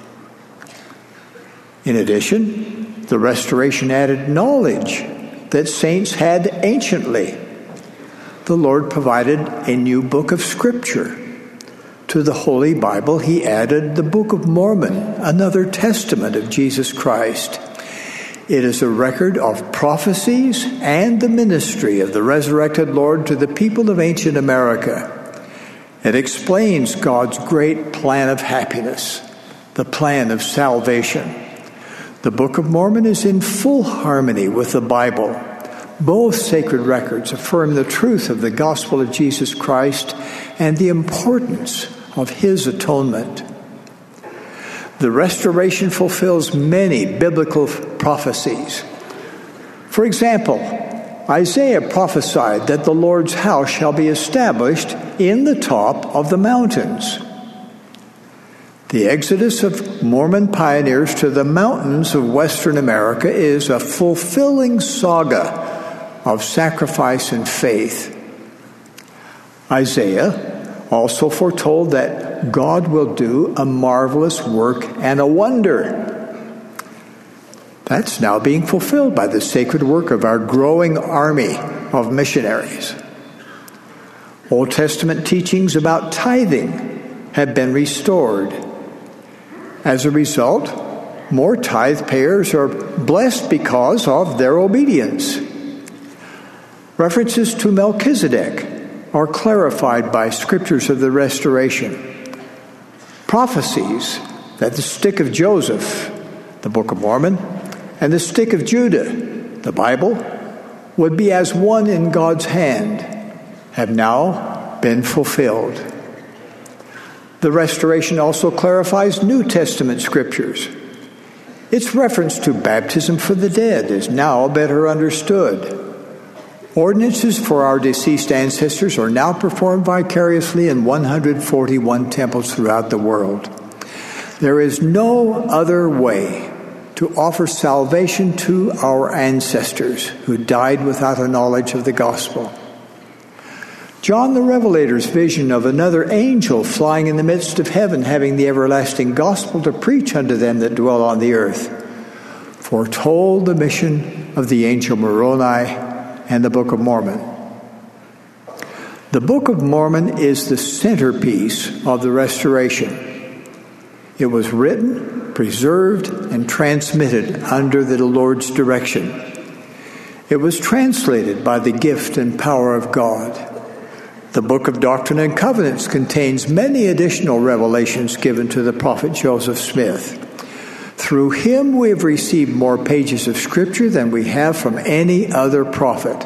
In addition, the restoration added knowledge that saints had anciently. The Lord provided a new book of Scripture. To the Holy Bible, he added the Book of Mormon, another testament of Jesus Christ. It is a record of prophecies and the ministry of the resurrected Lord to the people of ancient America. It explains God's great plan of happiness, the plan of salvation. The Book of Mormon is in full harmony with the Bible. Both sacred records affirm the truth of the gospel of Jesus Christ and the importance of his atonement. The restoration fulfills many biblical prophecies. For example, Isaiah prophesied that the Lord's house shall be established in the top of the mountains. The exodus of Mormon pioneers to the mountains of Western America is a fulfilling saga of sacrifice and faith. Isaiah also foretold that God will do a marvelous work and a wonder. That's now being fulfilled by the sacred work of our growing army of missionaries. Old Testament teachings about tithing have been restored. As a result, more tithe payers are blessed because of their obedience. References to Melchizedek are clarified by scriptures of the restoration. Prophecies that the stick of Joseph, the Book of Mormon, and the stick of Judah, the Bible, would be as one in God's hand, have now been fulfilled. The restoration also clarifies New Testament scriptures. Its reference to baptism for the dead is now better understood. Ordinances for our deceased ancestors are now performed vicariously in one hundred forty-one temples throughout the world. There is no other way to offer salvation to our ancestors who died without a knowledge of the gospel. John the Revelator's vision of another angel flying in the midst of heaven, having the everlasting gospel to preach unto them that dwell on the earth, foretold the mission of the angel Moroni and the Book of Mormon. The Book of Mormon is the centerpiece of the restoration. It was written, preserved, and transmitted under the Lord's direction. It was translated by the gift and power of God. The Book of Doctrine and Covenants contains many additional revelations given to the prophet Joseph Smith. Through him we have received more pages of Scripture than we have from any other prophet.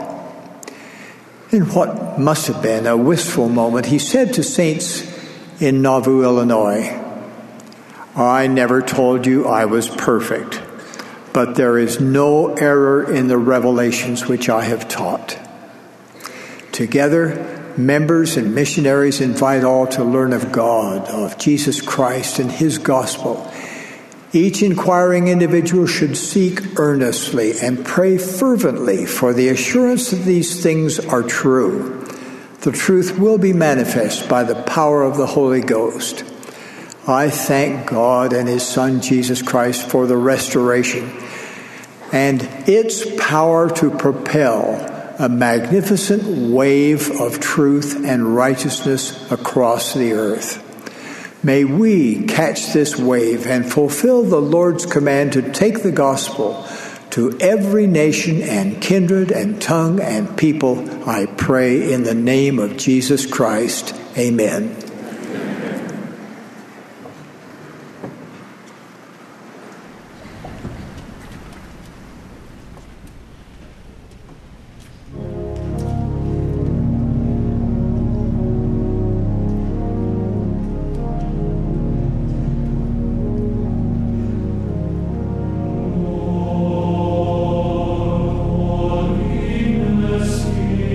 In what must have been a wistful moment, he said to saints in Nauvoo, Illinois, "I never told you I was perfect, but there is no error in the revelations which I have taught." Together, members and missionaries invite all to learn of God, of Jesus Christ and his gospel. Each inquiring individual should seek earnestly and pray fervently for the assurance that these things are true. The truth will be manifest by the power of the Holy Ghost. I thank God and his Son Jesus Christ for the restoration and its power to propel a magnificent wave of truth and righteousness across the earth. May we catch this wave and fulfill the Lord's command to take the gospel to every nation and kindred and tongue and people. I pray in the name of Jesus Christ. Amen. Holiness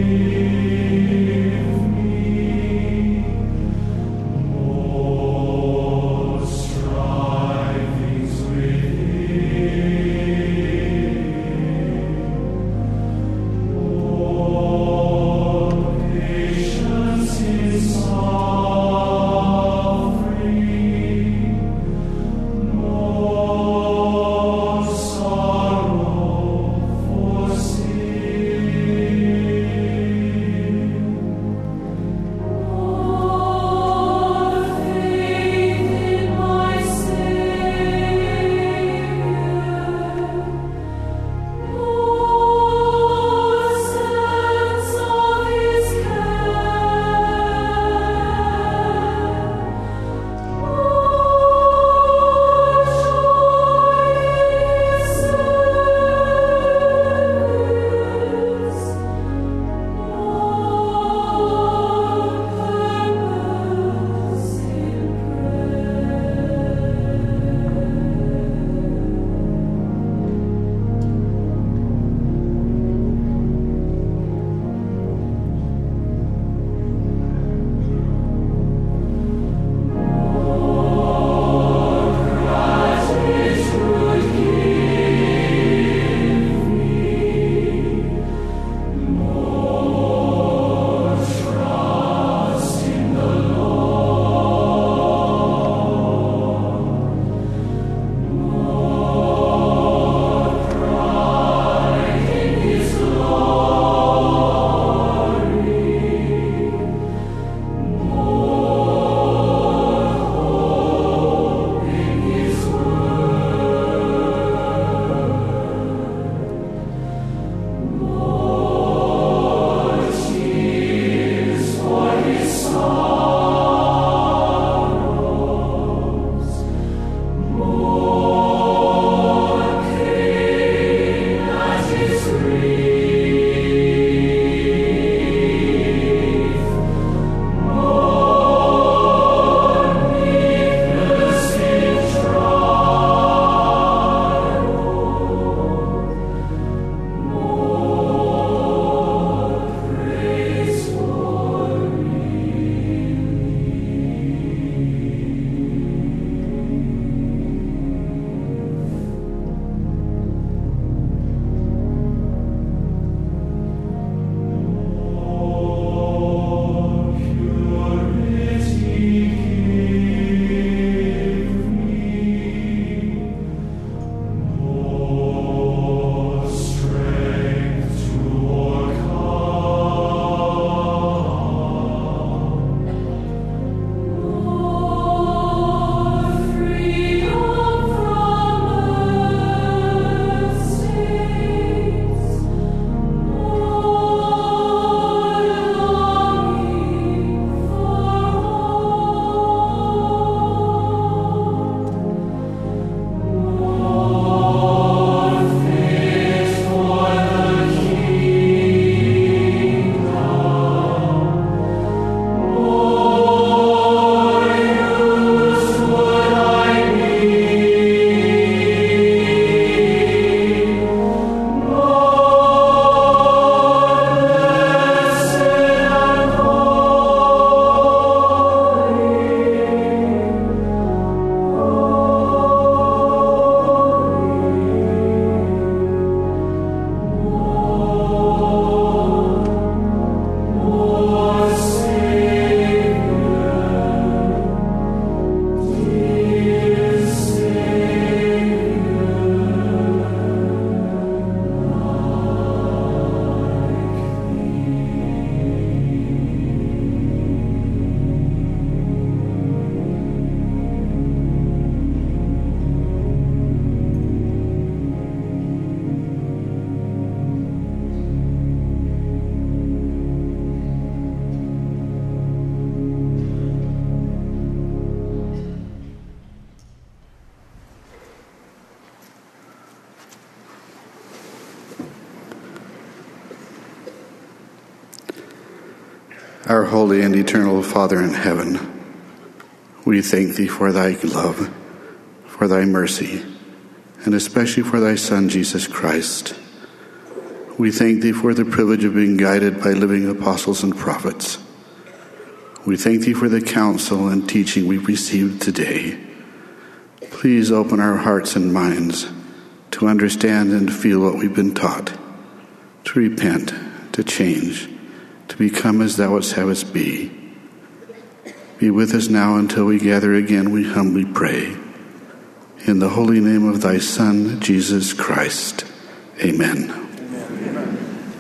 Our holy and eternal Father in heaven, we thank thee for thy love, for thy mercy, and especially for thy Son, Jesus Christ. We thank thee for the privilege of being guided by living apostles and prophets. We thank thee for the counsel and teaching we've received today. Please open our hearts and minds to understand and feel what we've been taught, to repent, to change, to become as thou wouldst have us be. Be with us now until we gather again, we humbly pray. In the holy name of thy Son, Jesus Christ. Amen. Amen.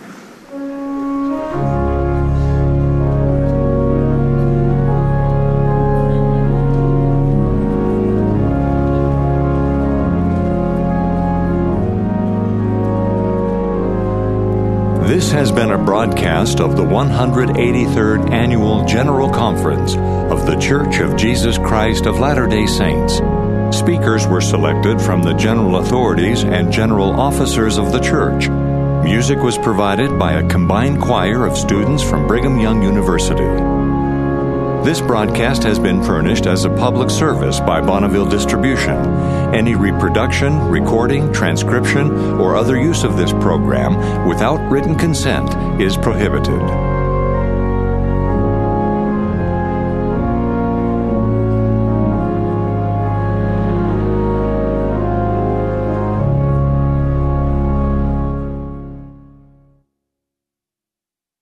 This has been a broadcast of the one hundred eighty-third Annual General Conference of The Church of Jesus Christ of Latter-day Saints. Speakers were selected from the general authorities and general officers of the church. Music was provided by a combined choir of students from Brigham Young University. This broadcast has been furnished as a public service by Bonneville Distribution. Any reproduction, recording, transcription, or other use of this program without written consent is prohibited.